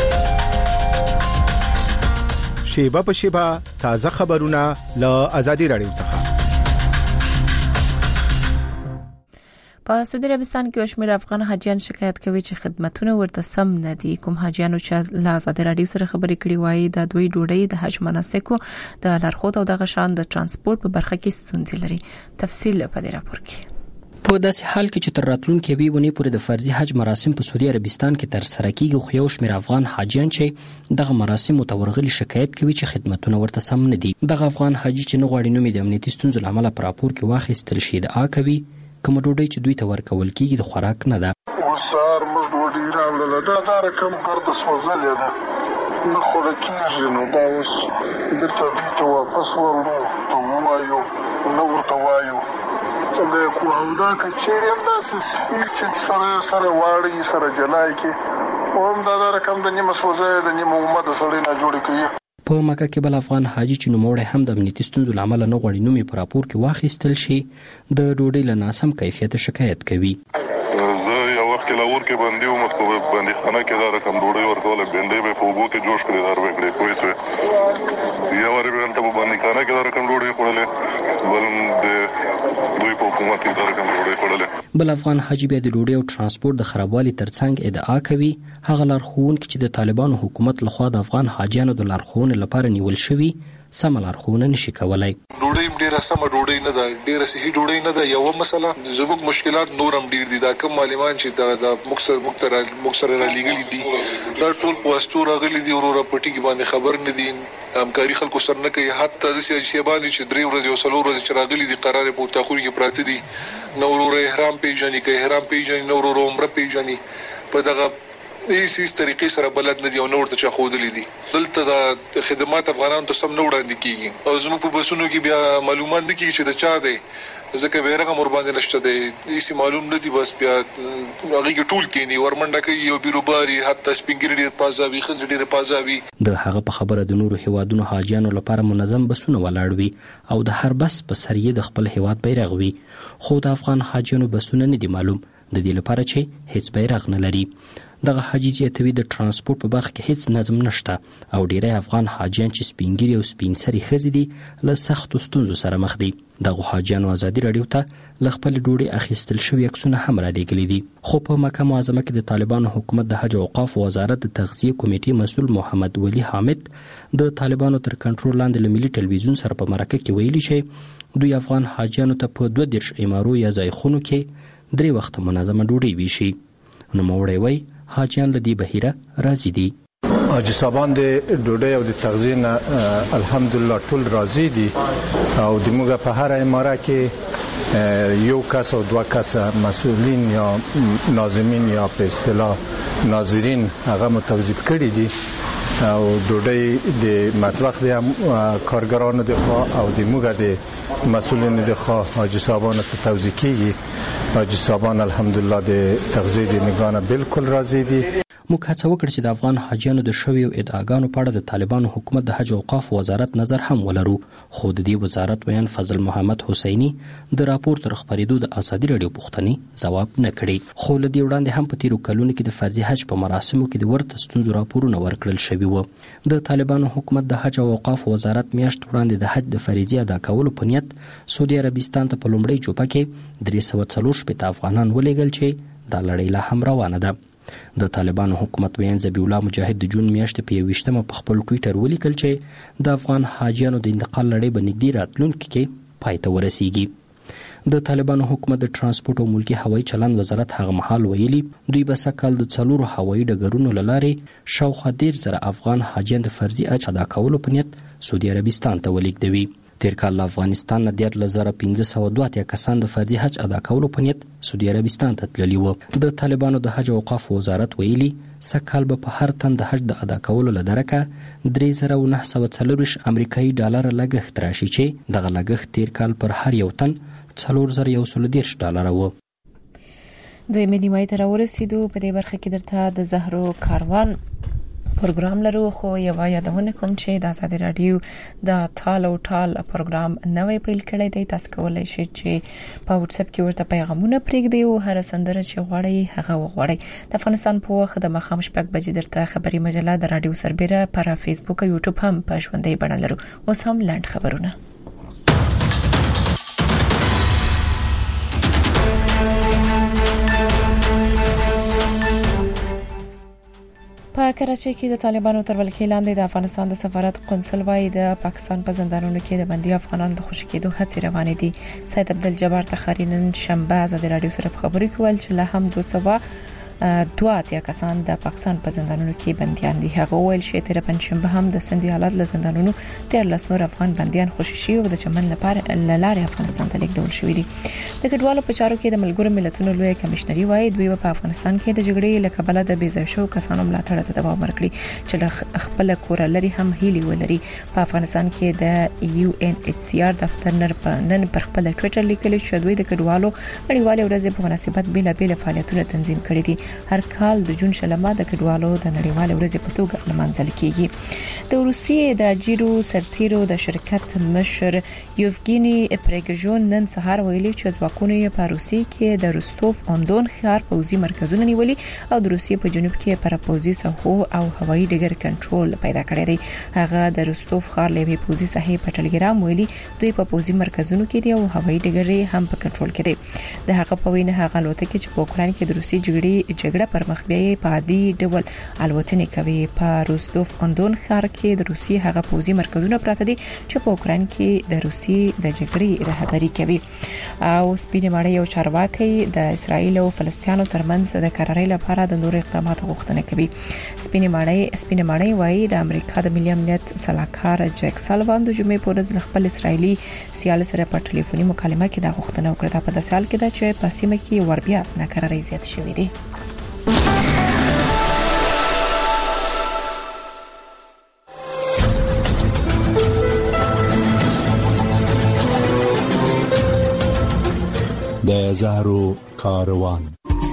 شیبه په شیبه تازه خبرونه له آزادي رادیو څخه. په سعودي عربستان کې شمېر افغان حاجیان شکایت کوي چې خدماتونه ورته سم نه دي. کوم حاجیانو چې له آزادي رادیو سره خبرې کړې وایي د دوی ډوډۍ د حج مناسکو د لارښود او د غشان د ترانسپورت په برخه کې ستونزې لري. تفصیل په دې راپور کې. په داسې حال کې چې تر راتلونکي وی ونی پورې د فرضي حج مراسم په سعودي عربستان کې تر سره کیږي، خو یو شمېر افغان حاجیان چې دغه مراسم ته ورغلي شکایت کوي چې خدماتونه ورته سم نه دي. دغه افغان حاجی چې نه غواړي نوم د امنیتي ستونزو له امله په راپور کې واخیستل شي ادعا کوي کوم ډوډۍ چې دوی ته ورکول کیږي د خوراک نه ده. وسار موږ ډوډۍ راوړل دا رقم ګرد سوزلې ده نه خو کېږي، نو دا اوس بیرته دوی ته واپس ورنو ته وایو نو ورته وایو څنګه کو او دا کچېرې هم داسې چې سره واړی سره جلای کې هم دا رقم د نیمه سوزه د نیمه امه د سړی نه جوړ کوي. په مکه کې بل افغان حاجی چې نوموړی هم د امنیتي ستونزو له امله نه غواړي نوم یې په راپور کې واخیستل شي د ډوډۍ له ناسم کیفیت شکایت کوي. زه یو وخت کې لاور کې باندې ومت په باندې خانه کې دا رقم ډوډۍ ورکوله، بنډۍ به په اوبو کې جوش کړې دار وکړې پوه شوې. یو وارې به هلته په باندې خانه کې دا رقم ډوډۍ خوړلې، بل د دوی په حکومت کې دا رقم ډوډۍ خوړلې. بل افغان حاجی بیا د ډوډۍ او ترانسپورت د خرابوالي ترڅنګ ادعا کوي هغه لارښوونکي چې د طالبانو حکومت لخوا د افغان حاجیانو د لارښوونې لپاره نیول شوي سم لارښوونه نشي کولای. ډوډۍ ډیره سم ډوډۍ نه ده، ډیره صحیح ډوډۍ نه ده. یو مسله زموږ مشکلات نورم ډیر دي. دا کوم معلومان چې د مکسر را لګلي دي دا ټول په واستو راغلي دي، ورور پټي کې باندې خبر نه دي، همکاري خلکو سره نه کوي. حتی د سیاسي باندې چې 3 ورځې او 4 ورځې چې راغلي دي قرار په تاخور کې پراته دي، نو ورور احرام پیژني کوي، احرام پیژني، نو ورور عمره پیژني، په دغه هیڅ طریقې سره بلد نه دي او نور ته چا خودلې دي. دلته د خدمات افغانانو ته سم نه وړاندې کیږي او زموږ په بسونو کې بیا معلومات نه کیږي چې د چا دی، ځکه به رقم ور باندې نشته دی، هیڅ معلوم نه دي. بس بیا هغه کې ټول کینی ورمنډه کوي او بیروباري حتی سپینګری ډیر پازاوي، خځ ډیر پازاوي. د هغه په خبره د نورو هیوادونو حاجیانو لپاره منظم بسونه ولاړ وي او د هر بس په سر یې د خپل هیواد بیرغ وي، خو د افغان حاجیانو بسونه نه دي معلوم، د دې لپاره چې هیڅ بیرغ نه لري. دغه حاجی زیاتوي د ترانسپورت په برخه کې هیڅ نظم نشته او ډیری افغان حاجیان چې سپینګری او سپینسري خزي دي له سختو ستونزو سره مخ دي. دغه حاجیانو آزادي رادیو ته ل خپل ډوډۍ اخیستل شوی عکسونه هم را لېږلي دي. خو په مکه معظمه کې د طالبانو حکومت د حج او اوقاف وزارت د تغذیه کمیټې مسؤل محمد ولی حامد د طالبانو تر کنټرول لاندې له ملي ټلویزیون سره په مرکه کې ویلي چې دوی افغان حاجیانو ته په 32 امارو یا ځایخونو کې 3 وخت منظمه ډوډۍ ویشي. نو موړی وای حاجیان لدی بهیره راضی دي. حاجی صاحبان د ډوډۍ او د تغذیه نه الحمدلله ټول راضی دي او د موږ په هر اماره کې یو کس او 2 کس مسؤلین یا ناظمین یا په اصطلاح ناظرین هغه متوظیف کړي دي او ډوډۍ د مطبخ د کارګرانو د خوا او د موږ د مسؤلین د خوا حاجی صاحبان ته توزیع کیږي. حاجی صاحبان الحمدلله د تغذیه د نگانه بالکل راضی دي. موږ هڅه وکړه چې د افغان حاجیانو د شویو ادعاګانو په اړه د طالبانو حکومت د حج او اوقاف وزارت نظر هم ولرو، خو د دې وزارت ویان فضل محمد حسینی د راپور تر خبرېدو د آزادي رادیو پوښتنې ځواب نه کړی. خو له دې وړاندې هم په تیرو کلونو کې د فرضي حج په مراسمو کې د ورته ستونزو راپورونه ورکړل شوي وو. د طالبانو حکومت د حج او اوقاف وزارت میاشت وړاندې د حج د فریضې ادا کولو په نیت سعودي عربستان ته په لومړۍ جوپه کې 340 افغانان ولېږل چې دا لړۍ لا هم روانه ده. د طالبانو حکومت ویان ذبیح الله مجاهد د جون میاشتې په 21مه په خپل ټویټر ولیکل چې د افغان حاجیانو د انتقال لړۍ به نږدې راتلونکي کې پای ته ورسیږي. د طالبانو حکومت د ترانسپورت او ملکی هوایي چلند وزارت هغه مهال ویلي دوی به سکهال د 4 هوایي ډګرونو له لارې شاوخوا 10,000 افغان حاجیان د فرضي حج ادا کولو په نیت سعودي عربستان ته ولېږدوي. تیر کال افغانستان نه 11502 کسان د فردي حج ادا کولو په نیت سعودي عربستان ته تللي وو. د طالبانو د حج او اوقاف وزارت ویلي سکهال به په هر تن د حج د ادا کولو لدرکه 3940 امریکایي ډالر لګښت راشي چې دغه لګښت تیر کال پر هر یو تن 4110 ډالر وو. دوی ملي تر ورسېدو. په دې برخه کې درته د زهرو کاروان پروګرام لرو، خو یو یادونه کوم چې د آزادي رادیو د ټال او ټال پروګرام نوې پیل کړی دی. تاسو کولای شئ چې په واتس اپ کې ورته پیغامونه پرېږدئ او هر سندره چې غواړئ هغه وغواړئ. د افغانستان په وخت د مخام شپږ بجې درته خبري مجله د رادیو سربېره پر فیسبوک او یوټیوب هم په ژوندۍ بڼه لرو. اوس هم لاند خبرونه. په کراچۍ کې د طالبانو تر ولکې لاندې د افغانستان د سفارت قونسل وايي د پاکستان په زندانونو کې د بندي افغانانو د خوشي کېدو هڅې روانې دي. سید عبدالجبار تخاری نن شنبه آزادي رادیو سره په خبرو کې ویل چې لا هم 202 کسان د پاکستان په زندانونو کې بنديان دي. هغه ویل چې تر پنځشنبه هم د سندي حالات له زندانونو 13 نور افغان بنديان خوشي شي او د چمن لپاره لارې افغانستان ته لیږدول شوې دي. د کډوالو په چارو کې د ملګرو ملتونو لوی کمشنري وايي دوی په افغانستان کې د جګړې له کبله د بېځای شو کسانو ملاتړ ته دوام ورکړي چې خپل کور لري هم هیلي ولري. په افغانستان کې د UNHCR دفتر نن پر خپل ټوئیټر لیکلی چې دوی د کډوالو نړیوالې ورځې په مناسبت بیلابېل فعالیتونه تنظیم کړي دي. هر کال د جون شلمه د کډوالو د نړیوالې ورځې په توګه لمانځل کیږي. د روسیې د جیرو سرتیرو د شرکت مشر یوفګینی پریګژون نن سهار ویلي چې ځواکونه په روسیې کې د روستوف اندون ښار پوځي مرکزونه نیولي او د روسیې په جنوب کې پر پوځي ساحو او هوایي ډګر کنټرول پیدا کړی دی. هغه د روستوف ښار لوي پوځي ساحې په ټلګرام ویلي دوی په پوځي مرکزونو کې دي او هوایي ډګر هم په کنټرول کې دی. د هغه په وینا هغه الوتکې چې په اوکران کې د روسي جګړه پر مخ بیاي په عادي ډول الوتنې کوي. په روستوف اندون ښار کې د روسي هغه پوځي مرکزونه پراته دي چې په اوکران کې د روسي د جګړې رهبري کوي. او سپینې ماړی یو چارواکي د اسرایل او فلسطینو ترمنځ د قرارۍ لپاره د نور اقداماتو غوښتنه کوي. سپینې ماړی وایي د امریکا د ملي امنیت صلاحکار جیک سالوان د جمعې په ورځ خپل اسرایلی سیال سره په ټلیفوني مکالمه کې دا غوښتنه وکړه. په داسې حال کې دا چې په سیمه کې وربیا ناکرارۍ زیات شوې دي. د زهرو کاروان.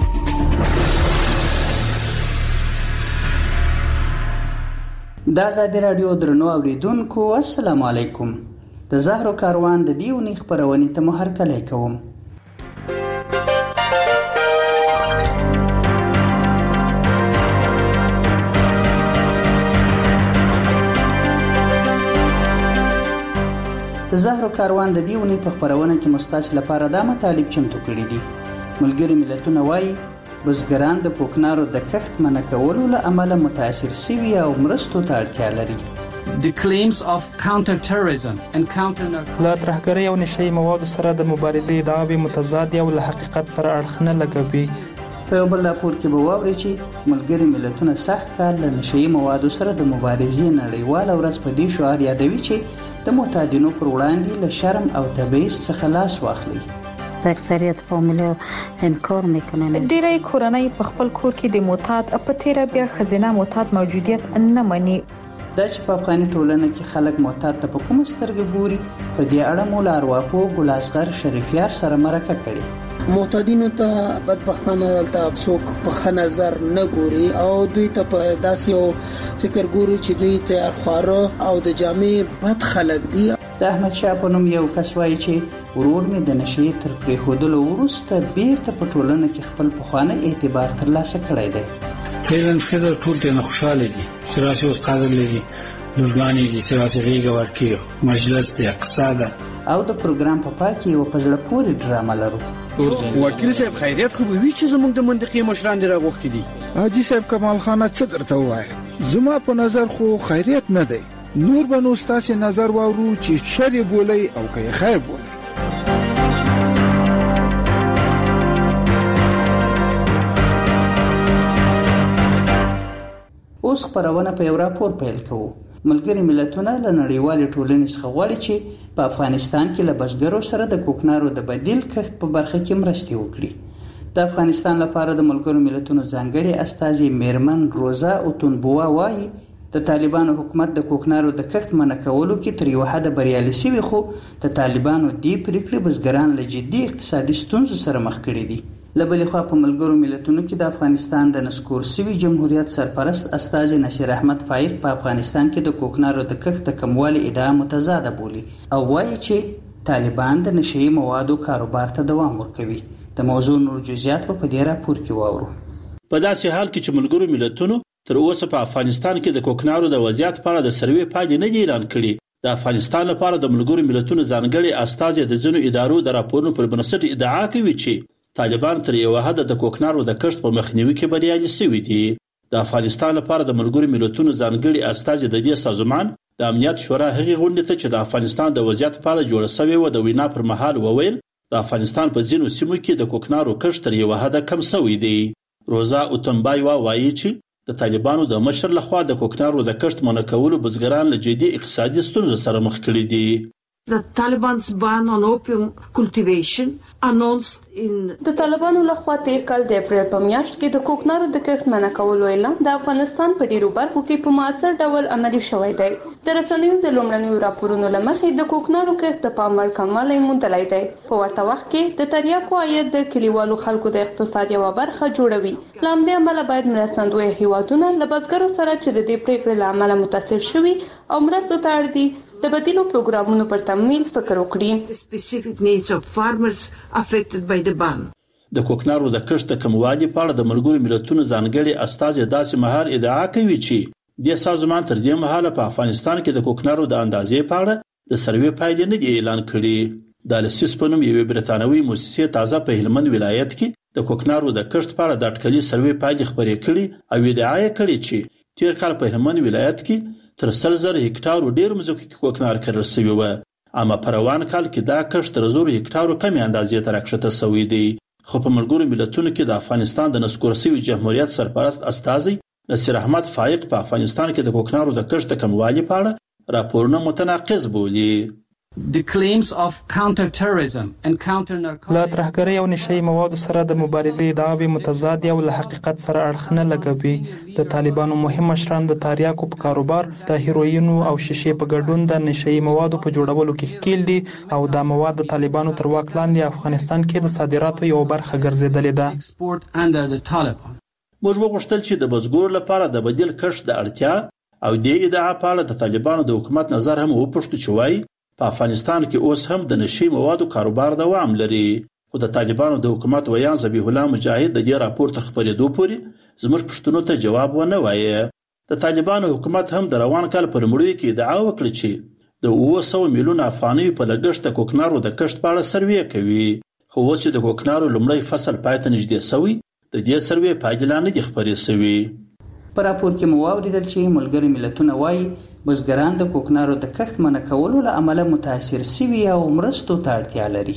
د آزادي رادیو درنو اوریدونکو السلام علیکم. د زهرو کاروان د دیونی خبرونې ته محرکلی کوم. د زهرو کاروان د دیونی په خبرونه کې مستاس لپاره دا مطالب چمتو کړي دي. ملګری ملتونه وايي بزګران د پوکنارو د کښت منع کولو له امله متاثر شوي او مرستو ته اړتیا لري. The claims of counter-terrorism and counter-narcotics لا ترهګرۍ او نشهیي موادو سره د مبارزې ادعاوې متضادې او له حقیقت سره اړخ نه لګوي. په یو بل راپور کې به واورئ چې ملګري ملتونه سخت کال له نشهیي موادو سره د مبارزې نړیواله ورځ په دې شعار یادوي چې د معتادینو پر وړاندې له شرم او تبعیض څخه لاس واخلي. اکثریت فامیل انکار میکنن. ډیری کورنۍ په خپل کور کې د معتاد په تیر بیا خزینه معتاد موجودیت نه مني. دا چې په افغاني ټولنه کې خلک معتاد ته په کوم سترګه ګوري په دې اړه مولا ارواپو ګل اصغر شریفیار سره مرکه کړي. معتادینو ته بدبختانه دلته څوک په ښه نظر نه ګوري او دوی ته په داسې یو فکر ګوري چې دوی تیار خواره او د جامې بد خلک دي. د احمد شاه په نوم یو کس وایي چې ورور مې د نشې تر پرېښودلو وروسته بیرته په ټولنه کې خپل پخوانی اعتبار ترلاسه کړی دی. فعلا خدای ټول ته خوشاله دي چې راشي اوس قادر لري لږګانی دي چې راشي غیږه ورکړي مجلس د اقتصاد او د پروګرام په پای کې یو په زړه پورې ډرامه لرو. وکیل صاحب خیریت خو به وی چې زموږ د منطقې مشران دی راغوښتي دي. حاجی صاحب کمال خان څه درته وایي؟ زما په نظر خو خیریت نه دی. نور به نو ستاسو نظر واورو چې شر بولي او که خیر بولي. اوس خبرونه په یو راپور پیل کوو. ملګری ملتونه له نړیوالې ټولنې څخه غواړي چې په افغانستان کې له بزګرو سره د کوکنارو د بدیل کښت په برخه کې مرستې وکړي. د افغانستان لپاره د ملګرو ملتونو ځانګړي استازي میرمن روزا اوتونبوا وایي د طالبانو حکومت د کوکنارو د کښت منع کولو کې تر یو حده بریالي شوی، خو د طالبانو دې پریکړې بزګران له جدي اقتصادي ستونزو سره مخ کړي دي. له بلې خوا په ملګرو ملتونو کې د افغانستان د نسکور سوي جمهوریت سرپرست استازي نصیر احمد فایق په افغانستان کې د کوکنارو د کښت د کموالي ادعا متضاده بولي او وایي چې طالبان د نشهیي موادو کاروبار ته دوام ورکوي. د موضوع نور جزئیات په دې راپور کې واورو. په داسې حال کې چې ملګرو ملتونو تر اوسه په افغانستان کې د کوکنارو د وضعیت په اړه د سروې پایلې نه دي اعلان کړي، د افغانستان لپاره د ملګرو ملتونو ځانګړي استازي د ځینو ادارو د راپورونو پر بنسټ ادعا کوي چې طالبان تر یو حده د کوکنارو د کښت په مخنیوي کې بریالي شوي دي. د افغانستان لپاره د ملګرو ملتونو ځانګړي استازي د دې سازمان د امنیت شورا هغې غونډې ته چې د افغانستان د وضعیت په اړه جوړه شوې وه د وینا پر مهال وویل د افغانستان په ځینو سیمو کې د کوکنارو کښت تر یو حده کم شوی دی. روزا اوتونبوا وایي چې د طالبانو د مشر لخوا د کوکنارو د کښت منع کولو بزګران له جدي اقتصادي ستونزو سره مخ کړي دي. The Taliban's ban on opium cultivation announced in د طالبانو لخوا تیر کال د اپریل په میاشت کې د کوکنارو د کښت منع کولو اعلان د افغانستان په ډیرو برخو کې په مؤثر ډول عملي شوی دی. د رسنیو د لومړنیو راپورونو له مخې د کوکنارو کښت د پام وړ کموالی موندلی دی. په ورته وخت کې د تریاکو عاید د کلیوالو خلکو د اقتصاد یوه برخه جوړوي. له همدې امله باید مرستندویه هیوادونه له بزګرو سره چې د دې پریکړې له امله متاثر شوي او مرستو ته اړ دي د بدیلو پروګرامونو پر تمویل فکر وکړي. Specific needs of farmers affected by the ban. د کوکنارو د کښت د کموالي په اړه د ملګرو ملتونو ځانګړي استازي داسې مهال ادعا کوي چې د سازمان تر دې مهاله په افغانستان کې د کوکنارو د اندازې په اړه د سروې پایلې نه دي اعلان کړي. د السیس په نوم یوې برتانوي مؤسسې تازه په هلمند ولایت کې د کوکنارو د کښت په اړه د اټکلي سروې پایلې خپرې کړي او ادعا یې کړې چې تیر کال په هلمند ولایت کې تر 100,000 هکټارو ډیر مځکو کې کوکنار کرل شوی و، اما په روان کال کې دا کښت تر 100 هکټارو کمې اندازې ته راکښته شوی دی. خو په ملګرو ملتونو کې د افغانستان د نسکور سوي جمهوریت سرپرست استازي نصیر احمد فایق په افغانستان کې د کوکنارو د کښت د کموالي په اړه راپورونه متناقض بولي. The claims of counter-terrorism and counter-narcotics له ترهګرۍ او نشهیي موادو سره د مبارزې ادعاوې متضادې او له حقیقت سره اړخ نه لګوي. د طالبانو مهم مشران د تریاکو په کاروبار، د هیروینو او شیشې په ګډون د نشهیي موادو په جوړولو کې ښکیل دي او دا مواد د طالبانو تر واک لاندې افغانستان کې د صادراتو یوه برخه ګرځېدلې ده. موږ وغوښتل چې د بزګرو لپاره د بدیل کښت د اړتیا او دې ادعا په اړه د طالبانو د حکومت نظر هم وپوښتو چې وایي په افغانستان کې اوس هم د نشهیي موادو کاروبار دوام لري. خو د طالبانو د حکومت ویان ذبیح الله مجاهد د دې راپور تر خپرېدو پورې زموږ پوښتنو ته جواب ونه وایه. د طالبانو حکومت هم د روان کال په لومړیو کې ادعا وکړه چې د 900 میلیون افغانیو په لګښت د کوکنارو د کښت په اړه سروې کوي. خو اوس چې د کوکنارو لومړی فصل پای ته نږدې شوی د دې سروې پایلې لا نه دي خپرې شوي. په راپور کې مو واوریدل چې ملګري ملتونه وایي بزګران د کوکنارو د کښت منع کولو له امله متاثر شوي او مرستو ته اړتیا لري.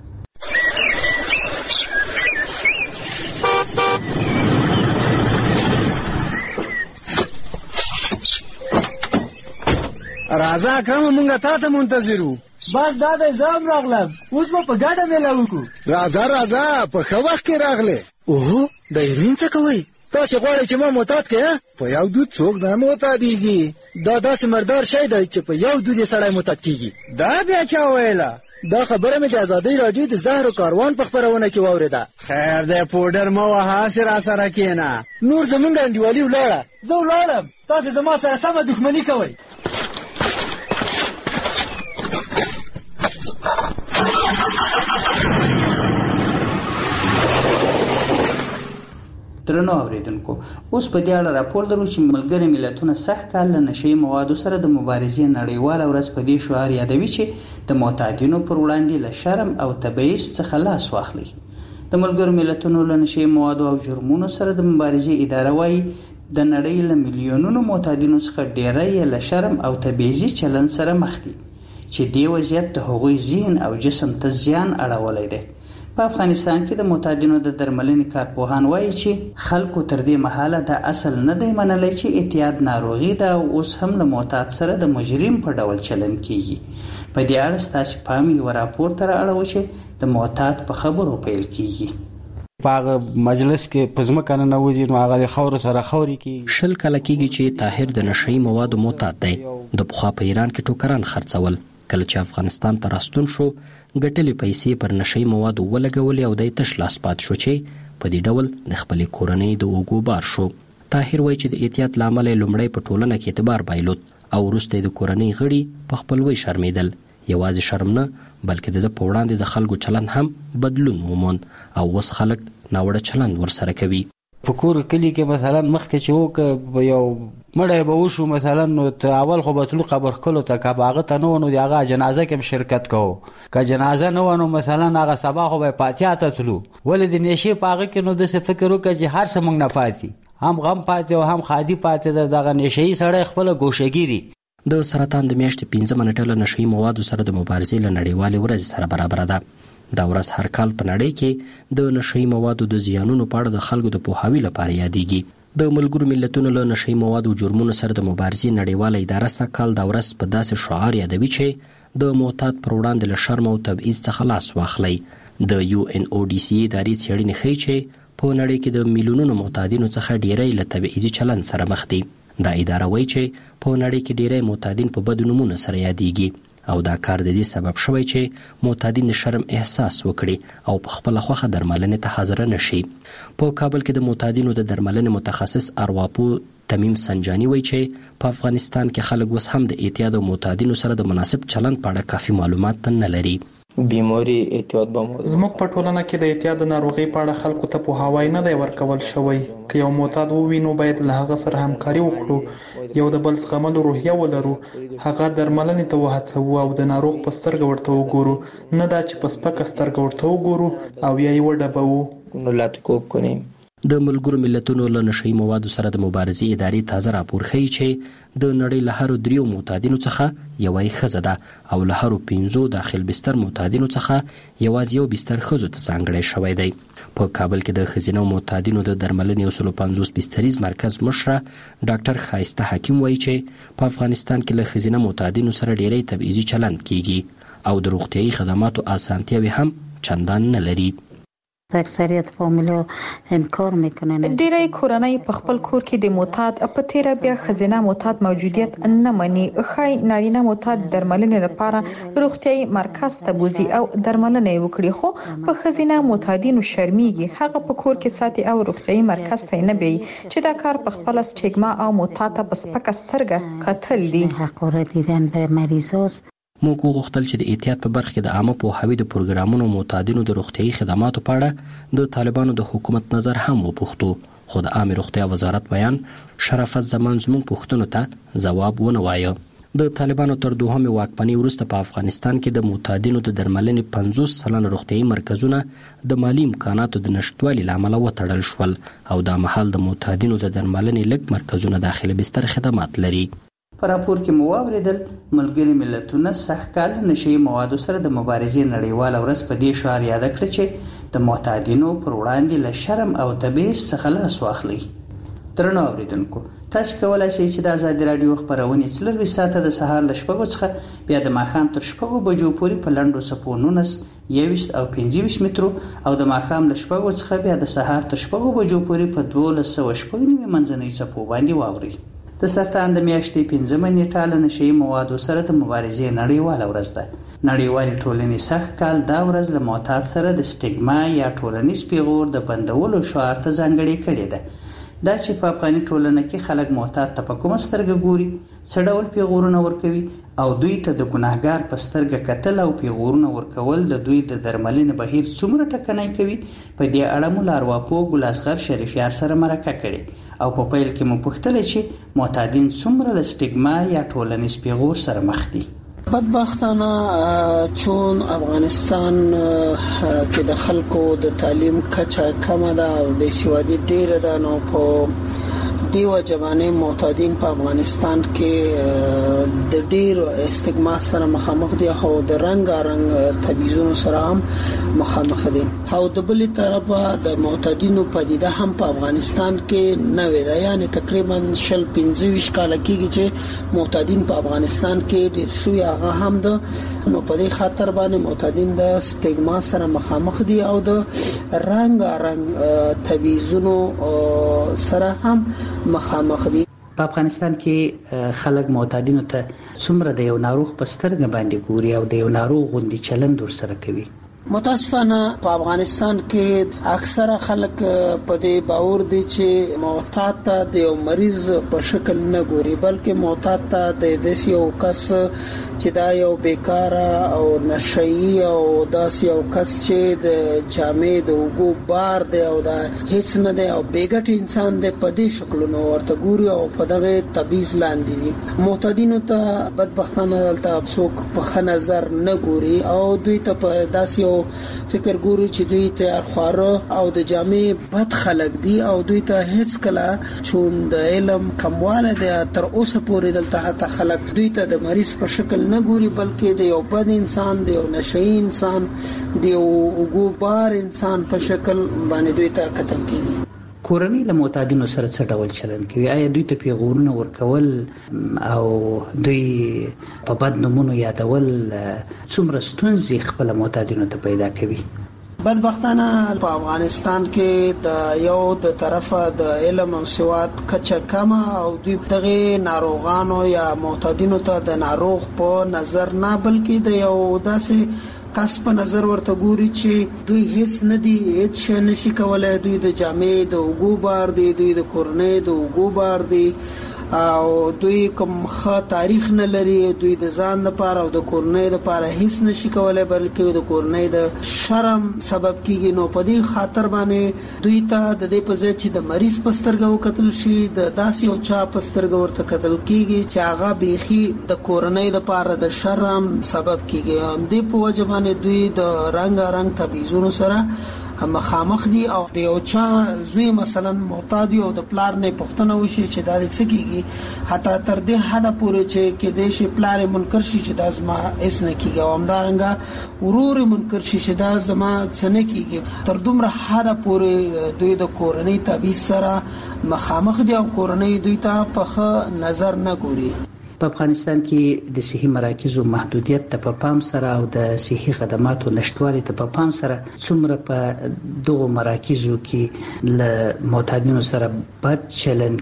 راځه اکرم مونږ تا ته منتظر وو. بس دا د ځام راغلم، اوس به په ګډه میله وکړو. راځه په ښه وخت کې راغلې. اوهو د هیروین څه کوئ؟ تاسې غواړئ چې ما معتاد کړې؟ په یو دود څوک نه معتادېږي. دا داسې مردار شی دی چې په یو دود یې سړی معتاد کېږي. دا بیا چا ویله؟ دا خبره مې د ازادۍ راډیو د زهرو کاروان په خپرونه کې واورېده. خیر دی پوډر مه وهه، هسې راسره کښېنه. نور زمونږ انډیوالي ولاړه. زه ولاړم، تاسې زما سره سمه دښمني کوئ. درنو اوریدونکو، اوس په دې اړه راپور لرو چې ملګري ملتونه سږ کال له نشهیي موادو سره د مبارزې نړیواله ورځ په دې شعار یادوي چې د معتادینو پر وړاندې له شرم او تبعیض څخه لاس واخلي. د ملګرو ملتونو له نشهیي موادو او جرمونو سره د مبارزې اداره وایي د نړۍ له میلیونونو معتادینو څخه ډیری یې له شرم او تبعیضي چلند سره مخ دي چې دې وضعیت د هغوی ذهن او جسم ته زیان اړولی دی. په افغانستان کې د معتادینو د درملنې کارپوهان وایي چې خلکو تر دې مهاله د اصل نه دی منلی چې اعتیاد ناروغي ده او اوس هم له معتاد سره د مجرم په ډول چلند کیږي. په دې اړه ستاسو پام یو راپور تر اړه چې د معتاد په خبرو پیل کیږي. په مجلس کې پزما کنه نوځي نو هغه خور سره خوري کیږي. شل کله کیږي چې طاهر د نشئی موادو معتاد دی. د پخوا په ایران کې ټوکران خرڅول، کله چې افغانستان ته راستون شو ګټلې پیسې پر نشئی موادو ولګولې او د تش لاس پات شو چې په دې ډول د خپلې کورنۍ د اوګو بار شو. طاهر وایي چې د احتیاط لامل لومړی په ټولنه کې اعتبار بایلود او وروسته د کورنۍ غړي په خپلوي شرمېدل. یوازې شرم نه بلکې د په وړاندې د خلکو چلند هم بدلون وموند او اوس خلک ناوړه چلند ورسره کوي. په کور کلی کې مثلا مخکې چې وک یو مړی به وشو مثلا نو اول خو به تلو قبر کلو ته که هغه ته نه نو د هغه جنازه کې شرکت کوو، که جنازه نه نو مثلا هغه سبا خو به فاتحه ته تلو. ولې د نشي په هغه کې نو داسې فکر وکړه چې هر څه موږ نه پاتې، هم غم پاتې او هم خادي پاتې د دغه نشي سړی خپله ګوشهګیري. د سرطان د میاشتې 15 منټه له نشئی موادو سره د مبارزې له نړیوالې ورځې سره برابر ده. دا ورځ هر کال په نړۍ کې د نشئی موادو د زیانونو په اړه د خلکو د پوهاوي لپاره یادېږي. د ملګرو ملتونو له نشئی موادو جرمونو سره د مبارزې نړیواله اداره سږ دا ورځ په داسې شعار یادوي چې د معتاد پر وړاندې له شرم او تبعیض څخه لاس واخلي. د UNODC ادارې څېړنې ښیي چې په نړۍ کې د میلیونونو معتادینو څخه ډیری له تبعیضي چلند سره مخ دي. دا اداره وایي چې په نړۍ کې ډیری معتادین په بدو نومونو سره یادېږي او دا کار د دې سبب شوی چې معتادین د شرم احساس وکړي او په خپله خوښه درملنې ته حاضر نشي. په کابل کې د معتادینو د درملنې متخصص ارواپو تمیم سنجانی وایي چې په افغانستان کې خلک اوس هم د اعتیاد او معتادینو سره د مناسب چلند په اړه کافي معلومات نه لري. بیماری اعتیاد به زموږ په ټولنه کې د اعتیاد ناروغي په اړه خلکو ته پوهاوی نه دی ورکول شوی. که یو معتاد ووینو باید له هغه سره همکاري وکړو، یو د بل زغملو روحیه ولرو، هغه درملنې ته وهڅوو او د ناروغ په سترګه ورته وګورو، نه دا چې په سپکه سترګه ورته وګورو او یا یې وډبوو. نو لاتکوب کنیم. د ملګرو ملتونو له نشئی موادو سره د مبارزې ادارې تازه راپور ښیي چې د نړۍ له هرو 3 معتادینو څخه یوه ښځه ده او له هرو 5 داخل بستر معتادینو څخه یوازې یو بستر ښځو ته ځانګړی شوی دی. په کابل کې د ښځینه معتادینو د درملنې 150 بستریز مرکز مشره ډاکټر خایسته حکیم وایي چې په افغانستان کې له ښځینه معتادینو سره ډیری تبعیضي چلند کیږي او د روغتیايي خدماتو اسانتیاوې هم چندان نه لري. اکثریت فامیلو انکار میکنن. ډیری کورنۍ په خپل کور کې د معتاد په تیر بیا خزینه معتاد موجودیت نه مني. خای نارینه معتاد درملنې لپاره روغتيایي مرکز ته بوزي او درملنه وکړي، خو په خزینه معتادینو شرمېږي، هغه په کور کې ساتي او روغتيایي مرکز ته نه بي چې دا کار په خپل سټیګما او معتاد په سپکه سترګه قتل دي. حقوق دیدن به مریضاس موږ غوښتل چې د احتیاط په برخه کې د عامه پوهاوي د پروګرامونو معتادینو د روغتيایي خدماتو په اړه د طالبانو د حکومت نظر هم وپوښتو، خو د عامه روغتیا وزارت بیان شرافت زمان زموږ پوښتنو ته ځواب ونه وایه. د طالبانو تر دوهمې واکمنۍ وروسته په افغانستان کې د معتادینو د درملنې 50 سلنه روغتيایي مرکزونه د مالی امکاناتو د نشټوالي لامل وتړل شول او دا مهال د معتادینو د درملنې لږ مرکزونه داخلي بستر خدمات لري. په راپور کې مو واوریدل ملګري ملتونه سږ کال نشئی موادو سره د مبارزې نړیواله ورځ په دې شعار یاد کړ چې د معتادینو پر وړاندې له شرم او تبعیض څخه لاس واخلي. درنو اوریدونکو، تاسو کولای شئ چې د آزادي رادیو خبرونه 24 ساعته د سهار له 6 څخه بیا د ماښام تر 6 بجو پورې په لنډو صفو 19 21 او 25 مترو او د ماښام له 6 څخه بیا د سهار تر 6 بجو پورې په 1290 منځنۍ صفو باندې واوري. د سرطان د میاشتې 15 نیټه له نشئی موادو سره د مبارزې نړیواله ورځ ده. نړیوالې ټولنې سږ کال دا ورځ له معتاد سره د سټیګما یا ټولنیز پیغور د بندولو شعار ته ځانګړې کړې ده. دا چې په افغاني ټولنه کې خلک معتاد ته په کومه سترګه ګوري، څه ډول پیغورونه ورکوي او دوی ته د ګناهګار په سترګه کتل او پیغورونه ورکول د دوی د درملنې بهیر څومره ټکنی کوي. په دې اړه مو له ارواپوه ګل اصغر شریفیار سره مرکه کړې او په پیل کې مو پوښتل چې معتادین څومره له سټیګما یا ټولنیز پیغور سره مخ دي. بدبختانه چون افغانستان کې د خلکو د تعلیم کچه کمه ده او بې سوادي ډیره ده، نو په دیو جوانه معتادین په افغانستان کې د ډیر استګما سره مخامخ دي او د رنگارنګ تبعیضونو سره هم مخامخ دي او د بل طرفه د معتادینو پدیده هم په افغانستان کې نوې ده، یعنی تقریبا 25 کال کېږي چې معتادین په افغانستان کې ډیر شوی هغه هم ده. نو په دې خاطر باندې معتادین د استګما سره مخامخ دي او د رنگارنګ تبعیضونو سره هم مخامخ دي. په افغانستان کې خلک معتادینو ته څومره د یو ناروغ په سترګه باندې ګوري او د یو ناروغ غوندي چلند ورسره کوي؟ متاسفانه په افغانستان کې اکثره خلک په دې باور دي چې معتاد ته د یو مریض په شکل نه ګوري، بلکې معتاد ته د داسې یو کس چې دا یو بیکاره او نشئی او داسې یو کس چې د جامې د اوګو بار دی او دا هیڅ نه دی او بیګټ انسان دی، په دې شکلونو ورته ګوري او په دغه تبعیض لاندې دي. معتادینو ته بدبختانه دلته څوک په ښه نظر نه ګوري او دوی ته په داسې فکر ګوري چې دوی تیار خواره او د جامې بد خلک دي او دوی ته هیڅ کله چون د علم کمواله دی تر اوسه پورې دلته حتی خلک دوی ته د مریض په شکل نه ګوري، بلکې د یو بد انسان، د یو نشئی انسان، د یو اوګو بار انسان په شکل باندې دوی ته کتل کیږي. کورنۍ له معتادینو سره څه ډول چلند کوي؟ آیا دوی ته پیغورونه ورکول او دوی په بد نومونو یادول څومره ستونزې خپل معتادینو ته پیدا کوي؟ بدبختانه په افغانستان کې د یو د طرفه د علم او سواد کچه کمه او دوی دغه ناروغانو یا معتادینو ته د ناروغ په نظر نه بلکې د یو داسې کس په نظر ورته ګوري چې دوی هیڅ نه دي، هیڅ شی نشي کولای، دوی د جامې د اوګو بار دي، دوی د کورنۍ د اوګو بار دي او دوی کوم ښه تاریخ نه لري، دوی د ځان لپاره او د کورنۍ لپاره هیڅ نشي کولای، بلکې د کورنۍ د شرم سبب کیږي. نو په دې خاطر باندې دوی ته د دې په ځای چې د مریض په سترګه وکتل شي د داسې یو چا په سترګه ورته کتل کیږي چې هغه بیخي د کورنۍ لپاره د شرم سبب کیږي. دې په وجه باندې دوی د رنگارنګ تبعیضونو سره مخامخ دي او د یو چا زوی مثلا معتاد او د پلار نه پښتنه وشي چې دا څه کیږي، حتی تر دې حد پورې چې کې د شي پلار منکر شي چې دا زما اس نه کیږي او همدارنګه ورور منکر شي چې دا زما څه نه کیږي. تر دومره حد پورې دوی د کورنۍ تبعیض سره مخامخ دي او کورنۍ دوی ته په نظر نه ګوري. په افغانستان کې د صحي مراکزو محدودیت ته په پام سره او د صحي خدماتو نشټوالي ته په پام سره څومره په دغو مراکزو کې له معتادینو سره بد چلند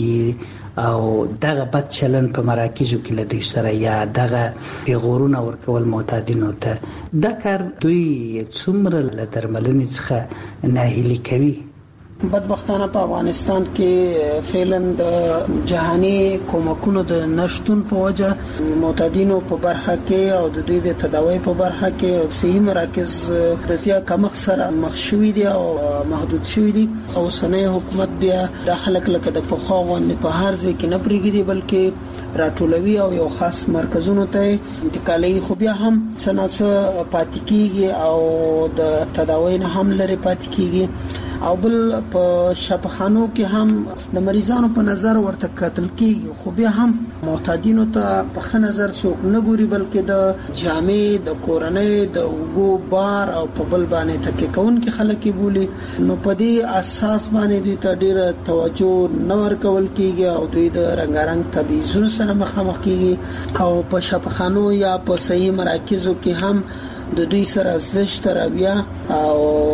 کیږي او دغه بد چلند په مراکزو کې له دوی سره یا دغه پیغورونه ورکول معتادینو ته، دا کار دوی څومره له درملنې څخه ناهیلي کوي؟ بدبختانه په افغانستان کې فعلا د جهاني کومکونو د نشټون په وجه معتادینو په برخه کې او د دوی د تداوی په برخه کې صحي مراکز د زیات کمښت سره مخ شوي دي او محدود شوي دي. اوسنۍ حکومت بیا د خلک لکه د پخوا غوندې په هر ځای کې نه پرېږدي بلکې راټولوي او یو خاص مرکزونو ته انتقالوي، خو بیا هم څه نه څه پاتې کیږي او د تداوی نه هم لري پاتې کیږي. او بل په شفاخانو کې هم د مریضانو په نظر ورته کتل کیږي، خو بیا هم معتادینو ته په ښه نظر څوک نه ګوري، بلکې د جامې د کورنۍ د اوګو بار او په بل باندې تکیه کوونکي خلک بولي. نو په دې اساس باندې دوی ته ډیره توجه نه ورکول کیږي او دوی د رنگارنګ تبعیضونو سره مخامخ کیږي او په شفاخانو یا په صحي مراکزو کې هم د دوی سره زشت رویه او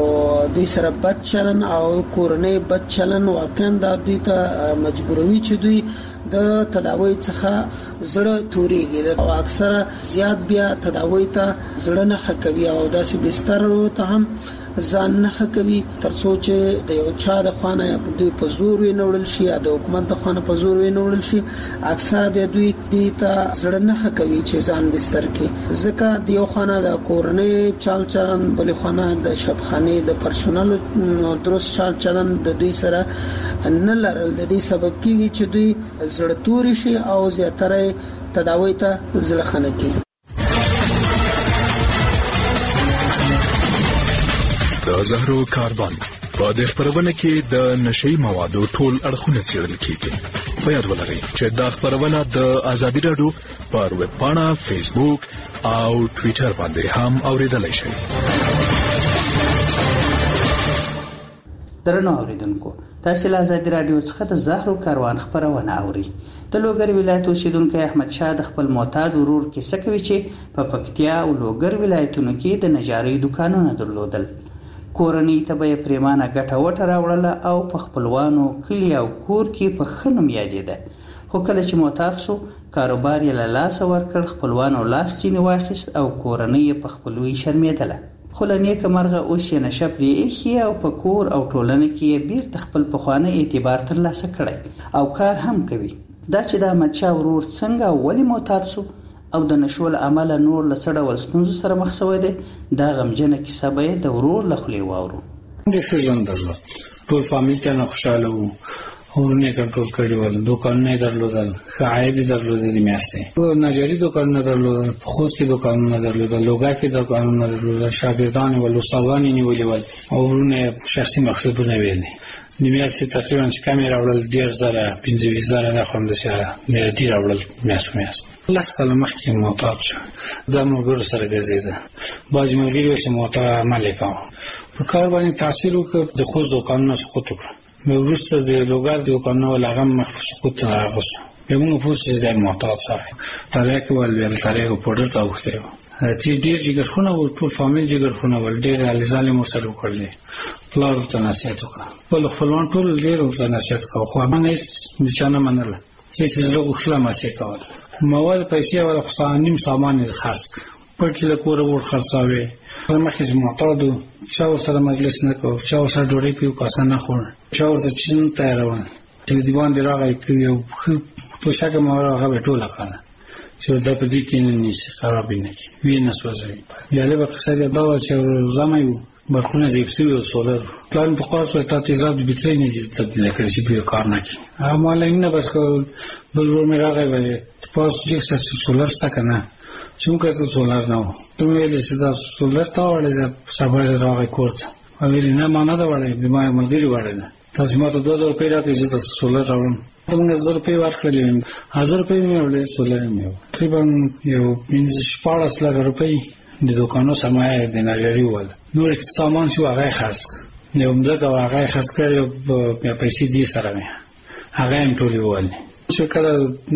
دوی سره بد چلن او کورنۍ بد چلن واقعا د دوی ته مجبوروي چې دوی د تداوی څخه زړه توريږي او اکثره زیات بیا تداوی ته زړه نه حکوي او داسې بستر ته هم ځان نه کوي ترڅو چې د یو چا د خوانه دوی په زور وینول شي یا د حکومت د خوانه په زور وینول شي. اکثره به دوی ته زړه نه کوي چې ځان بستر کې، ځکه د یو خوانه د کورنۍ چال چلن بل خوانه د شبخانه د پرسونل درست چال چلن د دوی سره نه لرل د دې سبب کیږي چې دوی زړه توري شي او زیاتره تداوی ته زړه خنه کوي. د زهرو کاروان په دې خبرونه کې د نشئی موادو ټول اړخونه څېړل کیږي. په یاد ولرئ چې دا خبرونه د ازادي رادیو پر ویب پاڼه، فیسبوک او ټوئیټر باندې هم اوریدلای شئ. درنو اوریدونکو، تاسو له ازادي رادیو څخه د زهرو کاروان خبرونه اورئ. د لوګر ولایت اوسیدونکو احمد شاه د خپل معتاد ورور کیسه کوي چې په پکتیا او لوګر ولایتونو کې د نجارۍ دکانونه درلودل. کورنۍ ته به یې پریمانه ګټه وټه راوړله او په خپلوانو کلي او کور کې په ښه نوم یادېده. خو کله چې معتاد سو، کاروبار یې له لاسه ورکړ، خپلوانو لاس ځینې واخیست او کورنۍ یې په خپلوي شرمېدله. خو له نیکه مرغه اوس یې نشه پرې ایښي او په کور او ټولنه کې یې بیرته خپل پخوانی اعتبار ترلاسه کړی او کار هم کوي. دا چې د احمدشاه ورور څنګه او ولې معتاد سو او د نشو له امله نور له څه ډول ستونزو سره مخ شوی دی، دا غمجنه کیسه به یې د ورور له خولې واورو. ډېر ښه ژوند درلود، ټول فامیل ته نه خوشحاله وو، ورونه یې کنټرول کړي ول، دوکانونه یې درلودل، ښه عاید یې درلودل د میاشتې، نجاري دوکانونه درلودل، په خوست کې دوکانونه درلودل، لوګر کې دوکانونه درلودل، شاګردان ول، استادان یې نیولي ول او ورونه یې شخصي مکتبونه ویلي. د میاشتې تقریبا چې کم یې راوړل 10,000 15,000 نه خو همداسې عادي راوړل میاشت په میاشت. 10 کاله مخکې معتاد شو، دا ملګرو سره ګرځېده. بعضې ملګري وایي چې معتاد عمل یې کاوه، په کار باندې تاثیر وکړ، د خوست دوکانونه سقوط وکړه. وروسته د لوګر دوکانونه ول هغه مخ په سقوط راغوست. بیا موږ پوه شو چې دا معتاد شوی، تریاک ول بیا تریاک پوډر ته اوښتی و. چې ډېر جګرخونه وو، ټول فامیل جګرخونه ول، ډېر هلې ځلې مو سره وکړلې. پلار ورته نصیحت وکړه، خپل خپلوان ټول ډېر ورته نصیحت کوه، خو هغه هېڅ د چا نه منله. چې زړه غوښتله هماسې یې کوله. مواد پیسې وله خو نیم سامان یې خرڅ کړ، پټ له کوره ور خرڅاوې. مخکې چې معتاد و، چا ورسره مجلس نه کوو، چا ورسره ډوډۍ په یو کاسه نه خوړ، چا ورته چیز نه تیارول. چې دیوان دې راغی یو ښه توشکه مې هغه به ټوله کړله چې دا په دې کې نه نیسي، خراب یې نه کړي، ویې نه سوځوي. جالبه قصه دې دا وه چې زمی و، برقونه ضعیف سوي و، سولر پلار مې په قار شو تا تیزاب د بټرۍ نه تبدیله کړې چې په کار نه کړي. هغه ما له نه بس بل ورور مې راغی وایي پاس چې سولر شته که نه، چې موږ کتل سولر نه و. ته مې ویلې چې دا سولر تا وړی ده، سبا یې راغی کور ته. ما ویلې نه ما نه ده وړی، ما یو ملګري وړی ده، تاسې ما ته 2,000 روپۍ راکړئ زه درته سولر راوړم. ته موږ 1,000 روپۍ ورکړلې وې، 1,000 روپۍ مې وړې، سولر یې مې وړ. تقریبا یو 15-16 لکه روپۍ د دوکانو سرمایه د نجاري وول. نور سامان چې هغه یې خرڅ کړ، یو مځکه و هغه یې خرڅ کړ، یو پیسې دې سره مې هغه یې هم ټولې وولې. چې کله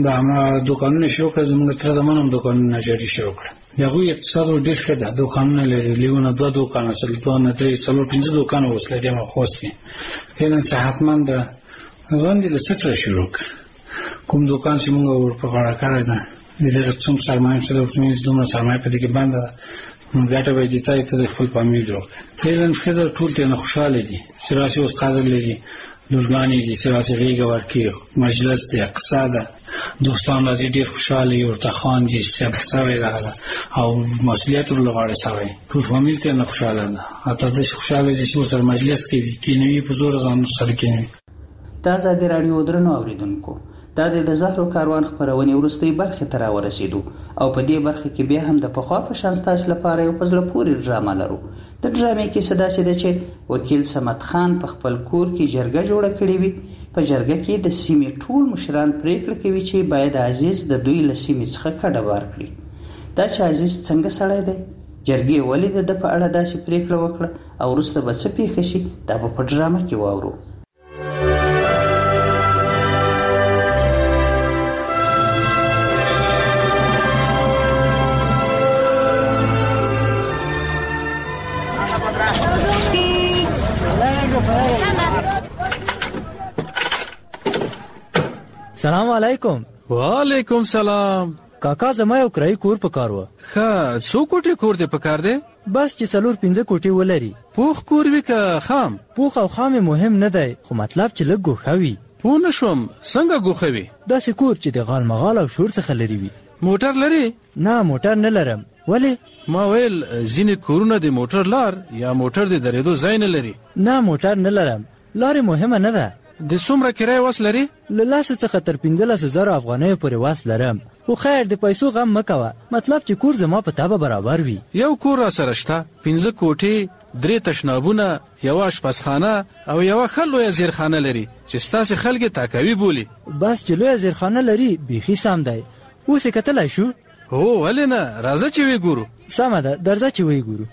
د دوکانونه شروع کړل، زموږ تره زمان هم دوکانونه نجاري شروع کړه. د هغوی اقتصاد ډېر ښه ده، دوکانونه لري، لیونه 2 دوکانه، 2 3 4 5 دوکانه اوس لري ما خوست کې. فعلا صحتمند ده. ژوند یې له صفره شروع کړ. کوم دوکان چې موږ ورپه غاړه کړی ده، د دغه څومره سرمایه چې دومره سرمایه په دې کې بنده ده، ګټه به دې ته د خپل فامیل جوړ کړي. فعلا ښځه ټول ترېنه خوشحاله دي چې راسي اوس قدر لري، لورګانې دي چې راسي غېږه ورکړي، مجلس دی، قصه ده، دوستان راځي ډېر خوشحاله وي، ورته خاندي چې قصه وایي دغه او مسؤلیت ورله غاړې سوی، ټول فامیل ترېنه خوشحاله ده. حتی داسې خوشحاله دي چې ورسره مجلس کوي، کېنوي، په زور ځان سره کېنوي. د ازادي راډیو درنو اوریدونکو، دا د زهرو کاروان خپرونې وروستۍ برخې ته راورسېدو او په دې برخه کې بیا هم د پخوا په شان ستاسو لپاره یو په زړه پورې ډرامه لرو. د ډرامې کیسه داسې ده چې وکیل صمد خان په خپل کور کې جرګه جوړه کړې وي. په جرګه کې د سیمې ټول مشران پریکړه کوي چې باید عزیز د دوی له سیمې څخه کډه بار کړي. دا چې عزیز څنګه سړی دی، جرګې ولې د په اړه داسې پریکړه وکړه او وروسته به څه پیښه شي، دا به په ډرامه کې واورو. سلام علیکم. وعلیکم سلام. کاکا زما یو کرایي کور په کار و. ښه، څو کوټې کور دې په کار دی؟ بس چې 4-5 کوټې ولري. پوخ کور وي که خام؟ پوخ او خام مهم نه دی، خو مطلب چې لږ ګوښه وي. پوه نه شوم، څنګه ګوښه وي؟ داسې کور چې د غال مغال او شور څخه لري وي. موټر لري؟ نه موټر نه لرم. ولې؟ ما ویل ځینې کورونه د موټر لار یا موټر د درېدو ځای نه لري. نه موټر نه لرم، لارې مهمه نه ده. د څومره کرایه وس لري؟ له 100 څخه تر 15,000 افغانیو پورې وس لرم. خو خیر د پیسو غم مکوه، مطلب چې کور زما په تابه برابر وي. یو کور را سره شته، 5 کوټې، 3 تشنابونه، یو آشپزخانه او یو ښه لویه زیرخانه لري چې ستاسې خلک تاکوي بولي. بس چې لویه زیرخانه لري بیخي سم دی. اوس یې کتلی شو؟ هو ولې نه، راځه چې وی ګورو. سمه ده، درځه چې وی ګورو.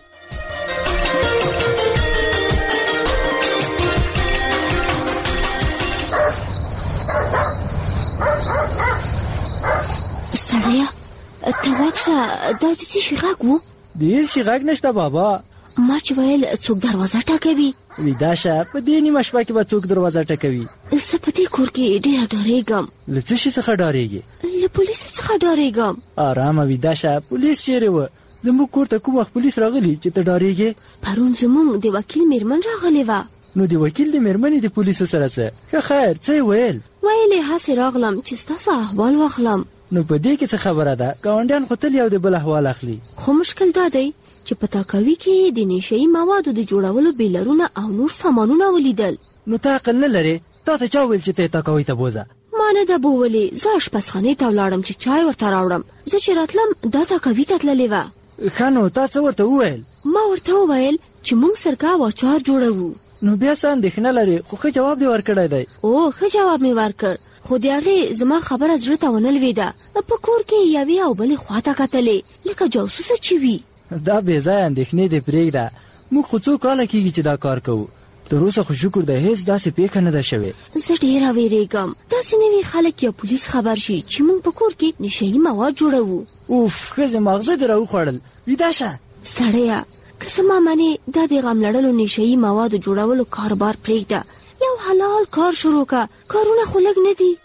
سړیه ته واکشه، دا د څه شي غږ و؟ د هېڅ شي غږ نشته بابا. ما چې ویل څوک دروازه ټکوي. ویده شه، په دې نیمه شپه کې به څوک دروازه ټکوي؟ زه په دې کور کې ډېره ډارېږم. له څه شي څخه ډارېږې؟ له پولیسو څخه ډارېږم. ارامه ویده شه، پولیس چیرې وه؟ زموږ کور ته کوم وخت پولیس راغلي چې ته ډارېږې؟ پرون زموږ د وکیل مېرمن راغلې وه. نو د وکیل د مېرمنې د پولیسو سره څه؟ ښه خیر، څه یې ویل؟ ویل یې هسې راغلم چې ستاسو احوال واخلم. نو په دې کې څه خبره ده؟ ګاونډیان خو تل یو د بل احوال اخلي. خو مشکل دا دی چې په تاکوي کې د نشهیي موادو د جوړولو بیلرونه او نور سامانونه ولیدل. نو ته عقل نه لرې؟ تا ته چا ویل چې ته تاکوي ته بوځه؟ ما نه ده بوولې، زه اشپزخانې ته ولاړم چې چای ورته راوړم. زه چې راتلم دا تاکوي ته تللې وه. ښه نو تا څه ورته وویل؟ ما ورته وویل چې موږ سرکه او اچار جوړوو. نو بیا څه اندېښنه لرې؟ خو ښه جواب دې ورکړی دی. او ښه جواب مې ورکړ، خو د هغې زما خبره زړه ته ونه لوېده. په کور کې یوې او بلې خواته کتلې لکه جاسوسه چې وي. دا بې ځایه اندېښنې دې پرېږده. موږ خو څو کاله کېږي چې دا کار کوو. تر اوسه خو شکر دی هېڅ داسې پیښه نه ده شوې. زه ډېره وېرېږم داسې نوي خلک یا پولیس خبر شي چې موږ په کور کې نشهیي مواد جوړوو. اوف ښځې ماغزه دې راوخوړل. ویده شه سړیه، که زما منې دا د غم لړلو نشهیي موادو جوړولو کاروبار پرېږده، یو حلال کار شروع که. کارونه خو لږ نه دي.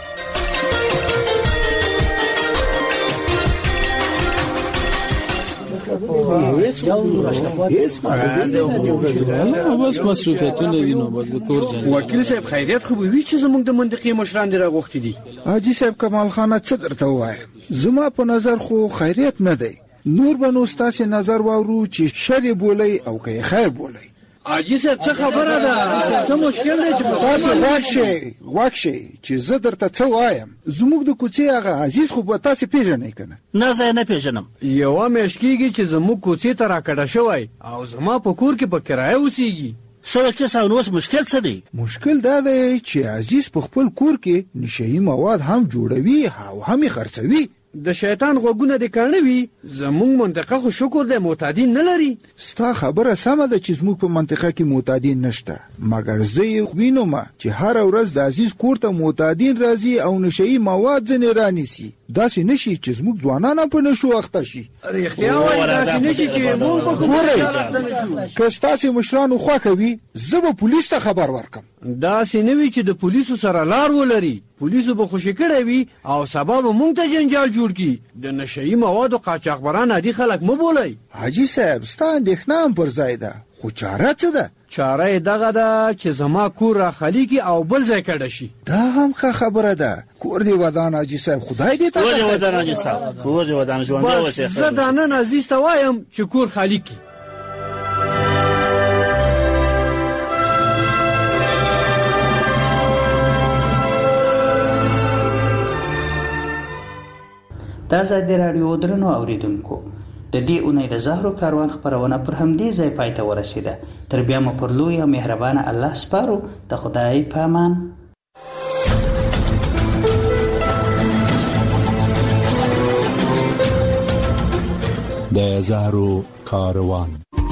بس مصروفیتونه دي نو بس د کور جنجال. وکیل صاحب خیریت خو به وي چې زموږ د منطقې مشران دې راغوښتي دي. حاجي صاحب کمال خانه څه درته ووایم؟ زما په نظر خو خیریت نه دی. نور به نو ستاسې نظر واورو چې شر یې بولئ او که یې خیر بولئ. حاجي صاحب څه خبره ده؟ څه مشکل دی چې تاسې غوږ شئ چې زه درته څه وایم. زموږ د کوڅې هغه عزیز خو به تاسې پېژنئ که نه؟ نه زه یې نه پېژنم. یوه میاشت کېږي چې زموږ کوڅې ته راکډه شوی او زما په کور کې په کرایه اوسېږي. ښه وکیل صاحب نو اوس مشکل څه دی؟ مشکل دا دی چې عزیز په خپل کور کې نشهیي مواد هم جوړوي او هم یې خرڅوي. د شیطان غوږونه دې کاڼه وي. زموږ منطقه خو شکر دی معتادین نه لري. ستا خبره سمه ده چې زموږ په منطقه کې معتادین نشته، مګر زه یې وینم چې هره ورځ د عزیز کور ته معتادین راځي او نشهیي مواد ځینې رانیسي. داسې نشي چې زموږ ځوانان په نشو اخته شي. رښتیا وایي داسې نشي چې موږ په کوم ځای اخته نشو. که ستاسې مشرانو خوښه وي زه به پولیس ته خبر ورکم. داسې نه وي چې د پولیسو سره لار ولري. پولیسو به خوشي کړی وي او سبا به موږ ته جنجال جوړ کړي. د نشهیي موادو قاچاقبران عادي خلک مه بولئ. حاجي صاحب ستا اندېښنه هم پر ځای ده، خو چاره څه ده؟ چاره یې دغه ده چې زما کور راخالي کړي او بل ځای کډه شي. دا هم ښه خبره ده. کور دې ودان حاجي صاحب، خدای دې ته کور دې ودان حاجي صاحب، کور دې ودان ژوندی اوسې. بس زه دا نن عزیز ته وایم چې کور خالي کړي. دا ازادي راډیو درنو اوریدونکو، د دې اونۍ د زهرو کاروان خپرونه پر همدې ځای پای ته ورسېده. تر بیا مو پر لوی او مهربانه الله سپارو. د خدای په امان. د زهرو کاروان.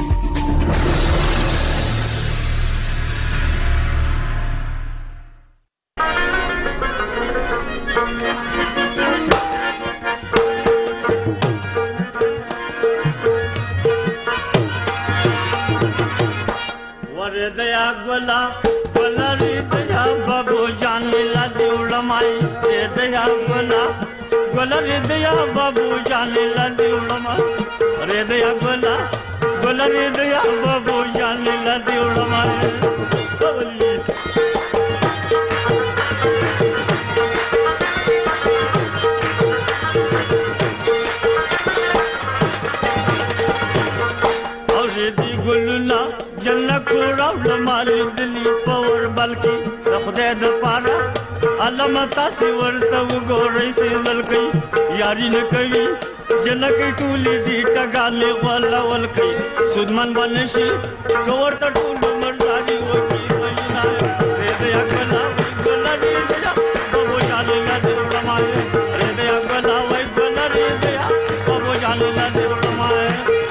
गोला गोला रे दया बाबू जान ला दिउड़माई रे दया गोला गोला रे दया बाबू जान ला दिउड़माई रे दया गोला गोला रे दया बाबू जान ला दिउड़माई और दी गुलना जन्नत राव मारी दिली पवर حال کې د خدای د پاره علامه تاسو ورته وګورئ سیدل کوي یاري نه کوي جلکې ټولې دي ټګالې ولا ول کوي سودمن بنشي ورته ټول مرزادي وکی مجنا دې اکلا ګلا دې بابو جانې لا دې کمائے دې اکلا وای ګلا دې بابو جانې لا دې کمائے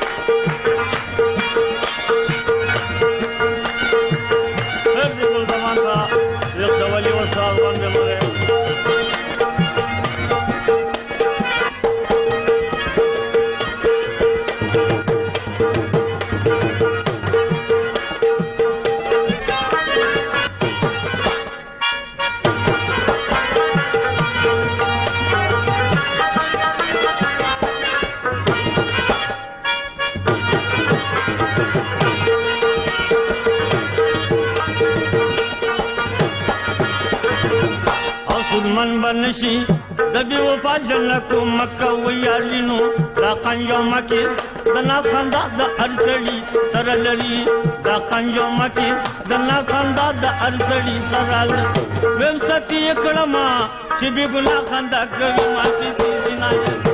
من بنشي دبي وفا جنکو مکه ویارینو دا قنجو مکی دنا خندا د ارسړي سره لري دا قنجو مکی دنا خندا د ارسړي سره لري ویم ستی کړما چې به ګنا خندا کوي ما سي سينا